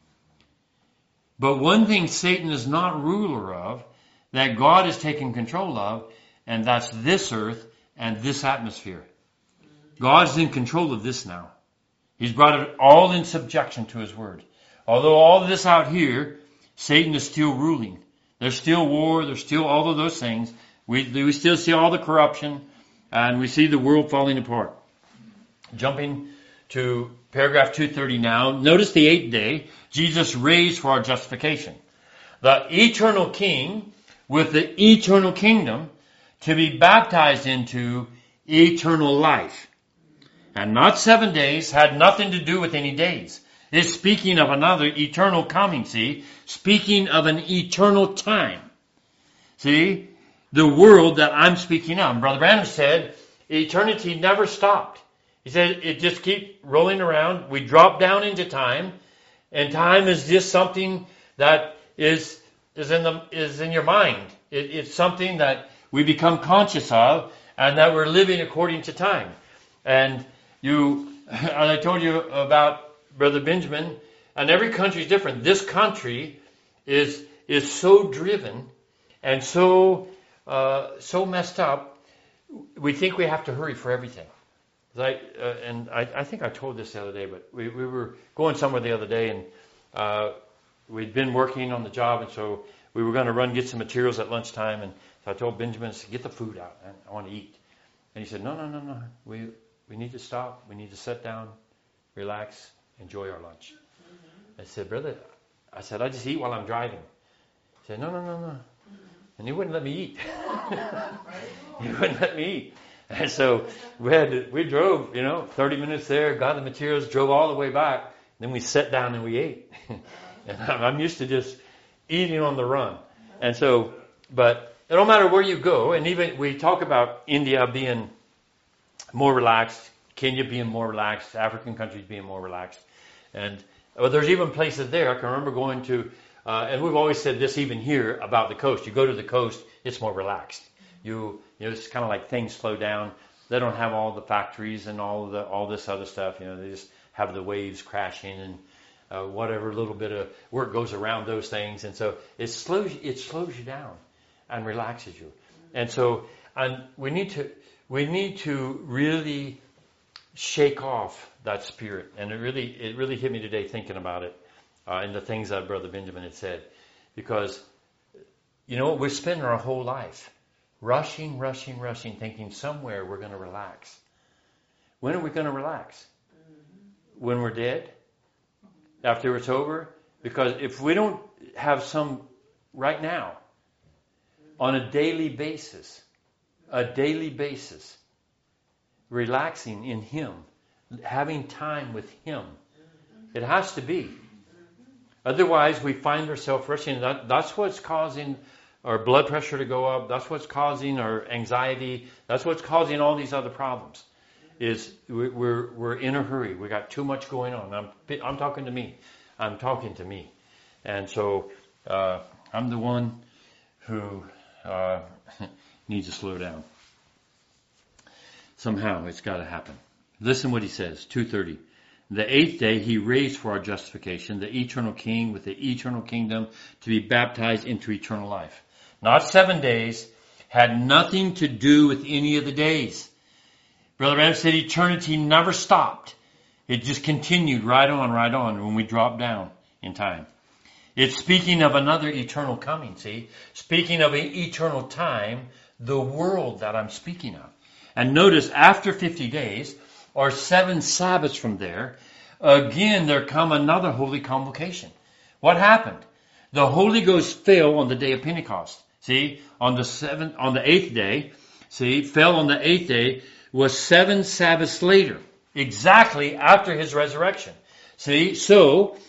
But one thing Satan is not ruler of, that God is taking control of, and that's this earth and this atmosphere. God's in control of this now. He's brought it all in subjection to his word. Although all of this out here, Satan is still ruling. There's still war, there's still all of those things. We still see all the corruption, and we see the world falling apart. Jumping to paragraph 230 now. Notice the 8th day, Jesus raised for our justification. The eternal King with the eternal kingdom to be baptized into eternal life. And not 7 days, had nothing to do with any days. It's speaking of another eternal coming, see? Speaking of an eternal time. See? The world that I'm speaking of. Brother Branham said, eternity never stopped. He said, it just keeps rolling around. We drop down into time. And time is just something that is in your mind. It's something that we become conscious of and that we're living according to time. And as I told you about Brother Benjamin, and every country is different. This country is so driven and so messed up. We think we have to hurry for everything. I think I told this the other day, but we were going somewhere the other day, and we'd been working on the job, and so we were going to get some materials at lunchtime, and so I told Benjamin, get the food out. I want to eat. And he said, no. We need to stop. We need to sit down, relax, enjoy our lunch. I said, brother, I just eat while I'm driving. He said, no. And he wouldn't let me eat. He wouldn't let me eat. And so we drove, 30 minutes there, got the materials, drove all the way back. Then we sat down and we ate. And I'm used to just eating on the run. And so, but it don't matter where you go. And even we talk about India being more relaxed, Kenya being more relaxed, African countries being more relaxed. And there's even places there. I can remember going to, and we've always said this even here about the coast. You go to the coast, it's more relaxed. It's kind of like things slow down. They don't have all the factories and all this other stuff. They just have the waves crashing and whatever little bit of work goes around those things. And so it slows you down and relaxes you. And so, we need to really shake off that spirit. And it really hit me today thinking about it, and the things that Brother Benjamin had said. Because, we're spending our whole life rushing, thinking somewhere we're going to relax. When are we going to relax? When we're dead? After it's over? Because if we don't have some right now, on a daily basis, relaxing in Him, having time with Him, it has to be. Otherwise, we find ourselves rushing. That's what's causing our blood pressure to go up. That's what's causing our anxiety. That's what's causing all these other problems. Is we're in a hurry. We got too much going on. I'm talking to me. I'm talking to me, and so I'm the one who needs to slow down. Somehow it's got to happen. Listen what he says. 2:30. The 8th day he raised for our justification the eternal King with the eternal kingdom to be baptized into eternal life. Not 7 days, had nothing to do with any of the days. Brother Branham said eternity never stopped. It just continued right on when we dropped down in time. It's speaking of another eternal coming, see? Speaking of an eternal time, the world that I'm speaking of. And notice, after 50 days, or 7 Sabbaths from there, again there come another holy convocation. What happened? The Holy Ghost fell on the day of Pentecost. See, on the 8th day, fell on the 8th day. was 7 Sabbaths later, exactly after his resurrection. See, so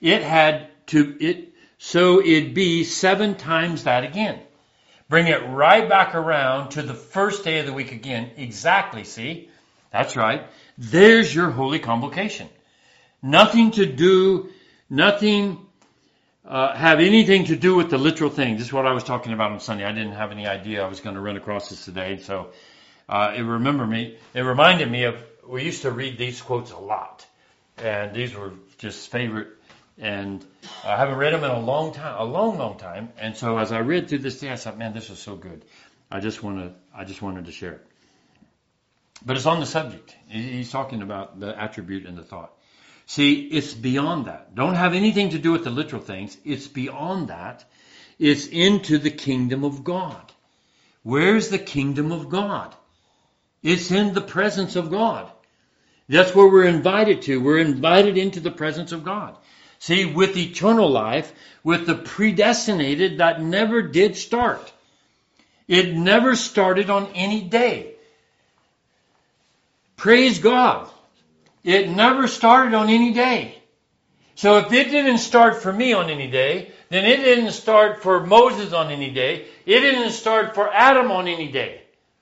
it'd be 7 times that again. Bring it right back around to the first day of the week again. Exactly, see? That's right. There's your holy convocation. Nothing have anything to do with the literal thing. This is what I was talking about on Sunday. I didn't have any idea I was going to run across this today. So it reminded me of, we used to read these quotes a lot. And these were just favorite. And I haven't read them in a long time. And so as I read through this day, I thought, man, this is so good. I just wanted to share it. But it's on the subject. He's talking about the attribute and the thought. See, it's beyond that. Don't have anything to do with the literal things. It's beyond that. It's into the kingdom of God. Where's the kingdom of God? It's in the presence of God. That's where we're invited to. We're invited into the presence of God. See, with eternal life, with the predestinated that never did start. It never started on any day. Praise God. It never started on any day. So if it didn't start for me on any day, then it didn't start for Moses on any day. It didn't start for Adam on any day.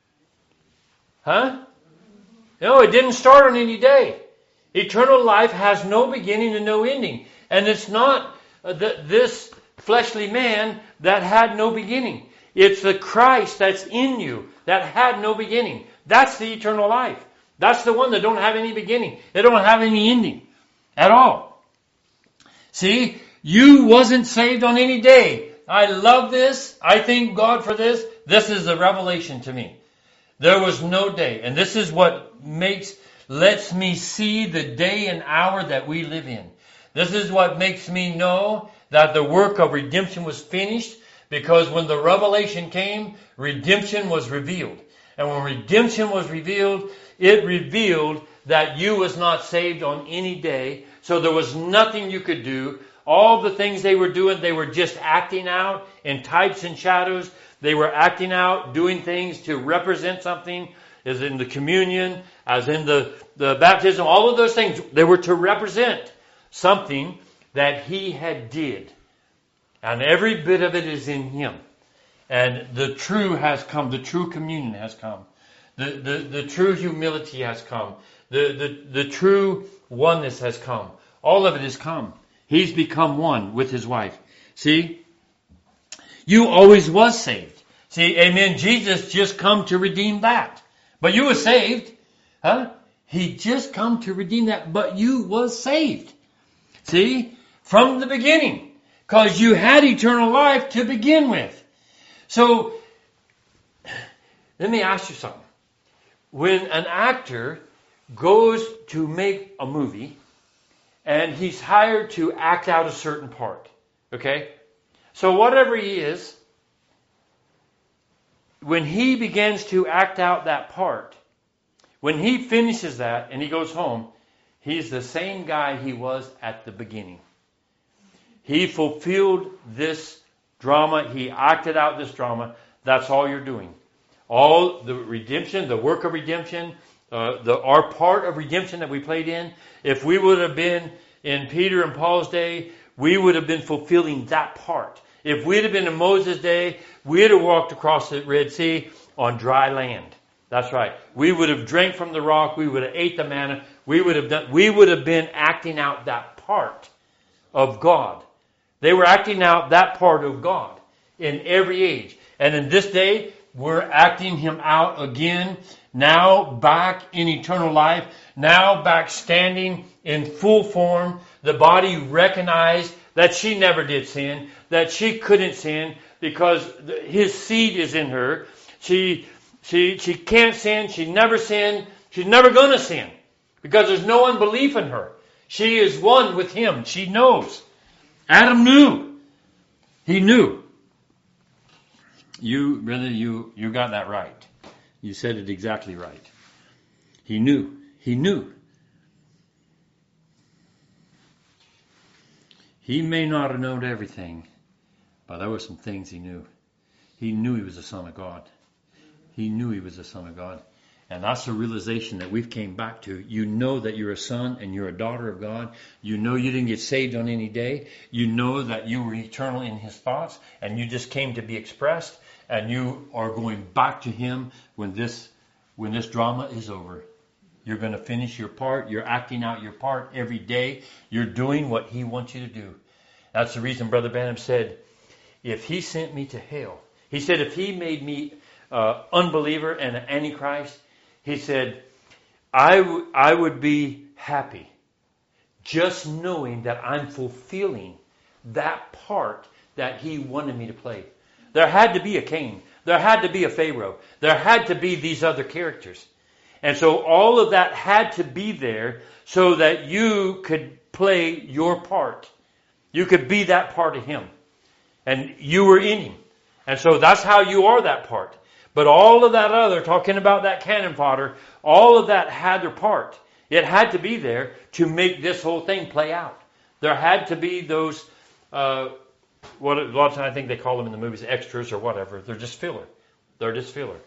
Huh? No, it didn't start on any day. Eternal life has no beginning and no ending. And it's not this fleshly man that had no beginning. It's the Christ that's in you that had no beginning. That's the eternal life. That's the one that don't have any beginning. They don't have any ending at all. See, you wasn't saved on any day. I love this. I thank God for this. This is a revelation to me. There was no day. And this is what lets me see the day and hour that we live in. This is what makes me know that the work of redemption was finished, because when the revelation came, redemption was revealed. And when redemption was revealed, it revealed that you was not saved on any day. So there was nothing you could do. All the things they were doing, they were just acting out in types and shadows. They were acting out, doing things to represent something, as in the communion, as in the baptism. All of those things, they were to represent something that he had did. And every bit of it is in him. And the true has come. The true communion has come. The true humility has come. The true oneness has come. All of it has come. He's become one with his wife. See? You always was saved. See, amen. Jesus just come to redeem that. But you were saved. Huh? He just come to redeem that. But you was saved. See? From the beginning. Because you had eternal life to begin with. So, let me ask you something. When an actor goes to make a movie, and he's hired to act out a certain part, okay? So whatever he is, when he begins to act out that part, when he finishes that and he goes home, he's the same guy he was at the beginning. He fulfilled this drama. He acted out this drama. That's all you're doing. All the redemption, the work of redemption, our part of redemption that we played in. If we would have been in Peter and Paul's day, we would have been fulfilling that part. If we'd have been in Moses' day, we'd have walked across the Red Sea on dry land. That's right. We would have drank from the rock. We would have ate the manna. We would have been acting out that part of God. They were acting out that part of God in every age. And in this day, we're acting him out again, now back in eternal life, now back standing in full form. The body recognized that she never did sin, that she couldn't sin because his seed is in her. She can't sin, she never sinned, she's never going to sin because there's no unbelief in her. She is one with him. She knows. Adam knew. He knew. You got that right. You said it exactly right. He knew. He knew. He may not have known everything, but there were some things he knew. He knew he was the Son of God. He knew he was the Son of God. And that's the realization that we've came back to. You know that you're a son and you're a daughter of God. You know you didn't get saved on any day. You know that you were eternal in His thoughts and you just came to be expressed, and you are going back to Him when this drama is over. You're going to finish your part. You're acting out your part every day. You're doing what He wants you to do. That's the reason Brother Branham said, if He sent me to hell, he said, if He made me unbeliever and an antichrist, he said, I would be happy just knowing that I'm fulfilling that part that He wanted me to play. There had to be a Cain. There had to be a Pharaoh. There had to be these other characters. And so all of that had to be there so that you could play your part. You could be that part of Him. And you were in Him. And so that's how you are that part. But all of that other, talking about that cannon fodder, all of that had their part. It had to be there to make this whole thing play out. There had to be those, what a lot of times I think they call them in the movies extras or whatever. They're just filler. They're just filler.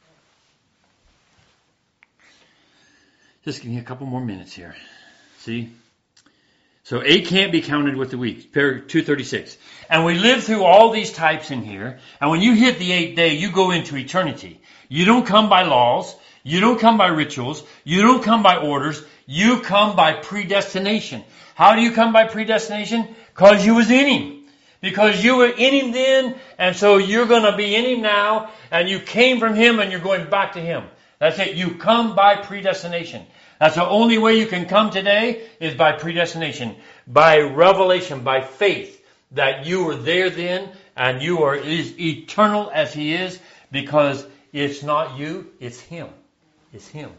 Just give me a couple more minutes here. See? So 8 can't be counted with the weeks. Paragraph 236. And we live through all these types in here. And when you hit the 8th day, you go into eternity. You don't come by laws. You don't come by rituals. You don't come by orders. You come by predestination. How do you come by predestination? Because you was in Him. Because you were in Him then, and so you're going to be in Him now, and you came from Him and you're going back to Him. That's it. You come by predestination. That's the only way you can come today is by predestination, by revelation, by faith that you were there then and you are as eternal as He is, because it's not you, it's Him. It's Him.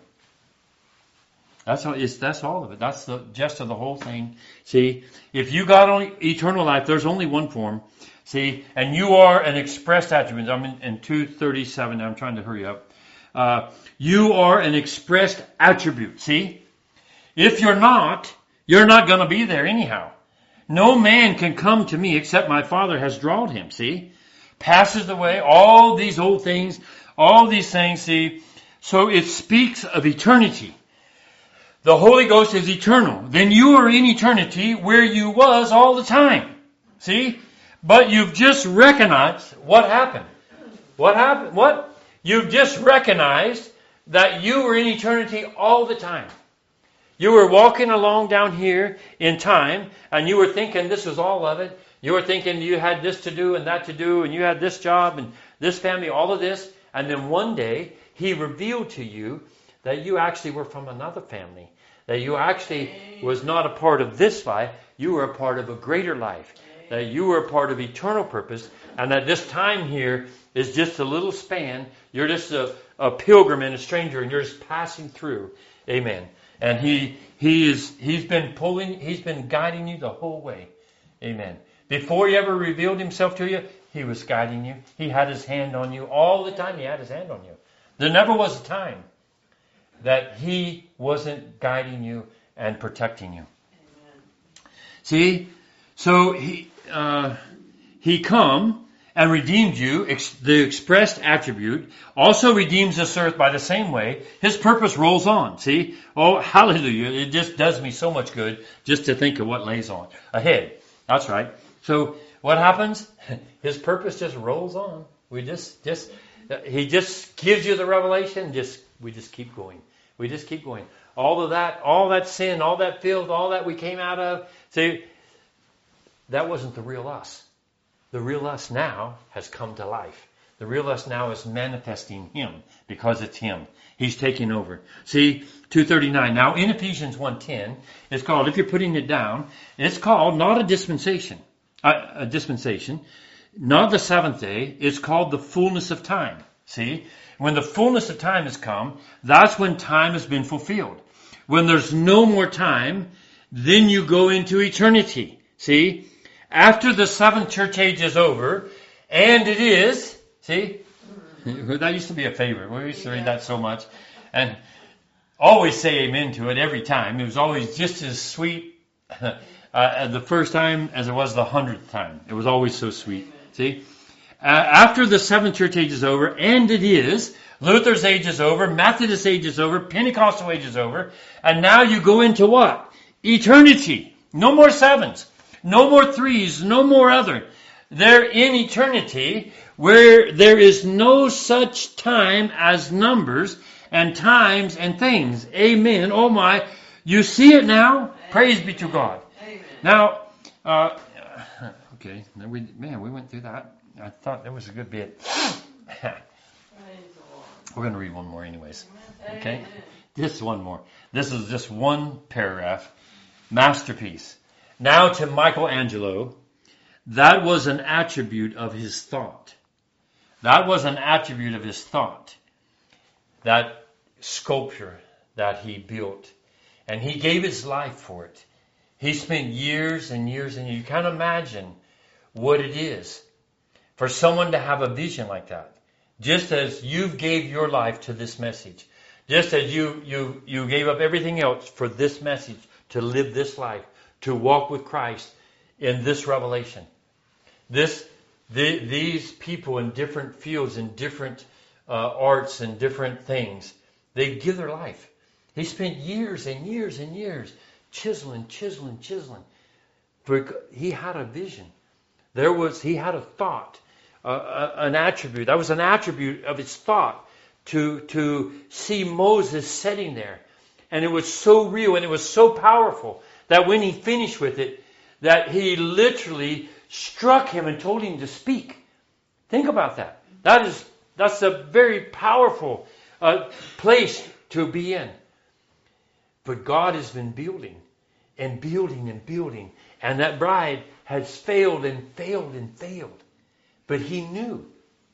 That's all of it. That's the gist of the whole thing. See, if you got only eternal life, there's only one form. See, and you are an expressed attribute. I'm in 237. I'm trying to hurry up. You are an expressed attribute. See? If you're not going to be there anyhow. No man can come to me except my Father has drawn him. See? Passes away, all these old things, all these things, see? So it speaks of eternity. The Holy Ghost is eternal. Then you are in eternity where you was all the time. See? But you've just recognized what happened. What happened? What? You've just recognized that you were in eternity all the time. You were walking along down here in time, and you were thinking this was all of it. You were thinking you had this to do and that to do, and you had this job and this family, all of this. And then one day, He revealed to you that you actually were from another family. That you actually was not a part of this life. You were a part of a greater life. That you were a part of eternal purpose. And that this time here is just a little span. You're just a pilgrim and a stranger, and you're just passing through. Amen. And he's been guiding you the whole way. Amen. Before He ever revealed Himself to you, He was guiding you. He had His hand on you. All the time He had His hand on you. There never was a time that He wasn't guiding you and protecting you. Amen. See? So He come and redeemed you, the expressed attribute, also redeems this earth by the same way. His purpose rolls on. See? Oh, hallelujah. It just does me so much good just to think of what lays on ahead. That's right. So what happens? His purpose just rolls on. He just gives you the revelation. We just keep going. We just keep going. All that sin, all that filth, all that we came out of. See, that wasn't the real us. The real us now has come to life. The real us now is manifesting Him because it's Him. He's taking over. See, 239. Now in Ephesians 1:10, it's called, if you're putting it down, it's called not a dispensation, not the seventh day. It's called the fullness of time. See, when the fullness of time has come, that's when time has been fulfilled. When there's no more time, then you go into eternity. See, after the seventh church age is over, and it is, see, that used to be a favorite. We used to read that so much. And always say amen to it every time. It was always just as sweet the first time as it was the 100th time. It was always so sweet. See, after the seventh church age is over, and it is, Luther's age is over. Methodist age is over. Pentecostal age is over. And now you go into what? Eternity. No more sevens. No more threes. No more other. They're in eternity where there is no such time as numbers and times and things. Amen. Oh my. You see it now? Amen. Praise be to God. Amen. Now, okay. We went through that. I thought that was a good bit. We're going to read one more anyways. Okay? Just one more. This is just one paragraph. Masterpiece. Now to Michelangelo, that was an attribute of his thought. That was an attribute of his thought. That sculpture that he built. And he gave his life for it. He spent years and years and years. You can't imagine what it is for someone to have a vision like that. Just as you gave your life to this message. Just as you gave up everything else for this message, to live this life, to walk with Christ in this revelation. These people in different fields, in different arts and different things, they give their life. He spent years and years and years chiseling. He had a vision. He had a thought. An attribute. That was an attribute of his thought to see Moses sitting there. And it was so real and it was so powerful that when he finished with it, that he literally struck him and told him to speak. Think about that. That's a very powerful place to be in. But God has been building and building and building. And that bride has failed and failed and failed. But he knew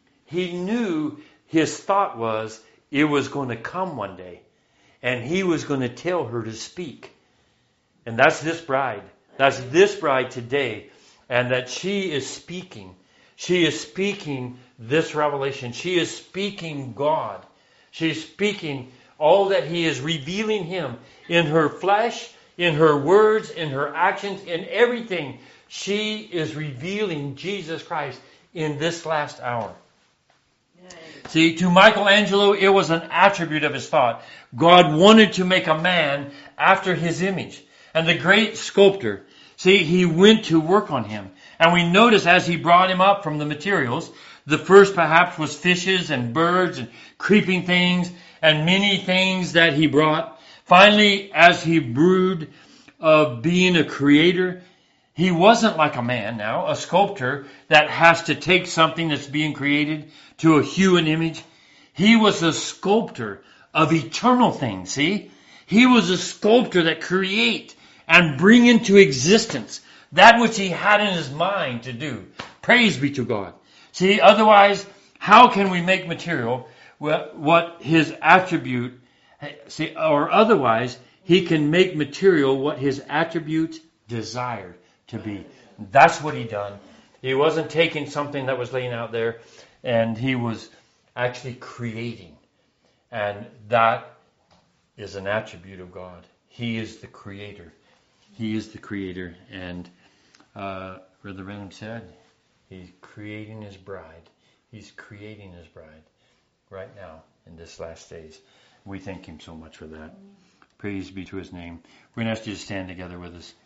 his thought was it was going to come one day. And he was going to tell her to speak. And that's this bride. That's this bride today. And that she is speaking. She is speaking this revelation. She is speaking God. She is speaking all that he is revealing him in her flesh, in her words, in her actions, in everything. She is revealing Jesus Christ in this last hour. See, to Michelangelo, it was an attribute of his thought. God wanted to make a man after his image. And the great sculptor, see, he went to work on him. And we notice as he brought him up from the materials, the first perhaps was fishes and birds and creeping things and many things that he brought. Finally, as he brewed of being a creator, he wasn't like a man now, a sculptor that has to take something that's being created to a hue and image. He was a sculptor of eternal things, see? He was a sculptor that create and bring into existence that which he had in his mind to do. Praise be to God. See, otherwise, how can we make material what his attribute, see, or otherwise, he can make material what his attributes desired to be. That's what he done. He wasn't taking something that was laying out there, and he was actually creating. And that is an attribute of God. He is the creator. He is the creator. And Brother Branham said, he's creating his bride. He's creating his bride right now in this last days. We thank him so much for that. Praise be to his name. We're going to ask you to stand together with us.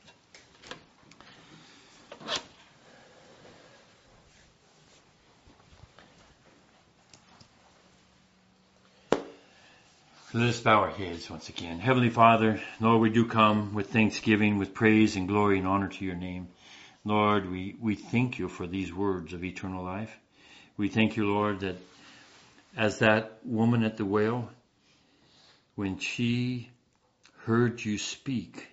Let us bow our heads once again. Heavenly Father, Lord, we do come with thanksgiving, with praise and glory and honor to your name. Lord, we thank you for these words of eternal life. We thank you, Lord, that as that woman at the well, when she heard you speak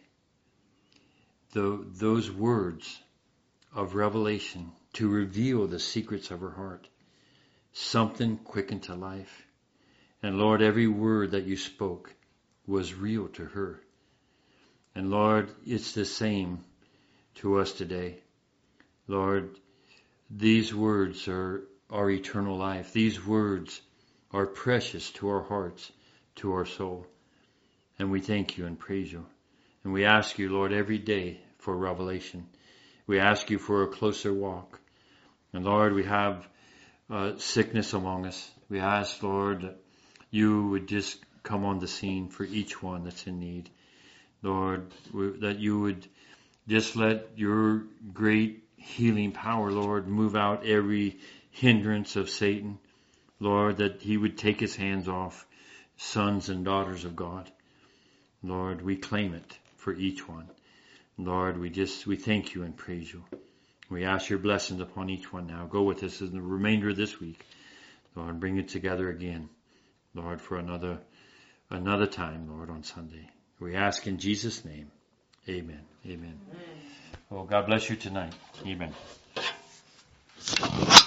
those words of revelation to reveal the secrets of her heart, something quickened to life. And Lord, every word that you spoke was real to her. And Lord, it's the same to us today. Lord, these words are our eternal life. These words are precious to our hearts, to our soul. And we thank you and praise you. And we ask you, Lord, every day for revelation. We ask you for a closer walk. And Lord, we have sickness among us. We ask, Lord, you would just come on the scene for each one that's in need. Lord, that you would just let your great healing power, Lord, move out every hindrance of Satan. Lord, that he would take his hands off sons and daughters of God. Lord, we claim it for each one. Lord, we thank you and praise you. We ask your blessings upon each one now. Go with us in the remainder of this week. Lord, bring it together again, Lord, for another time, Lord, on Sunday. We ask in Jesus' name. Amen. Amen. Oh, God bless you tonight. Amen.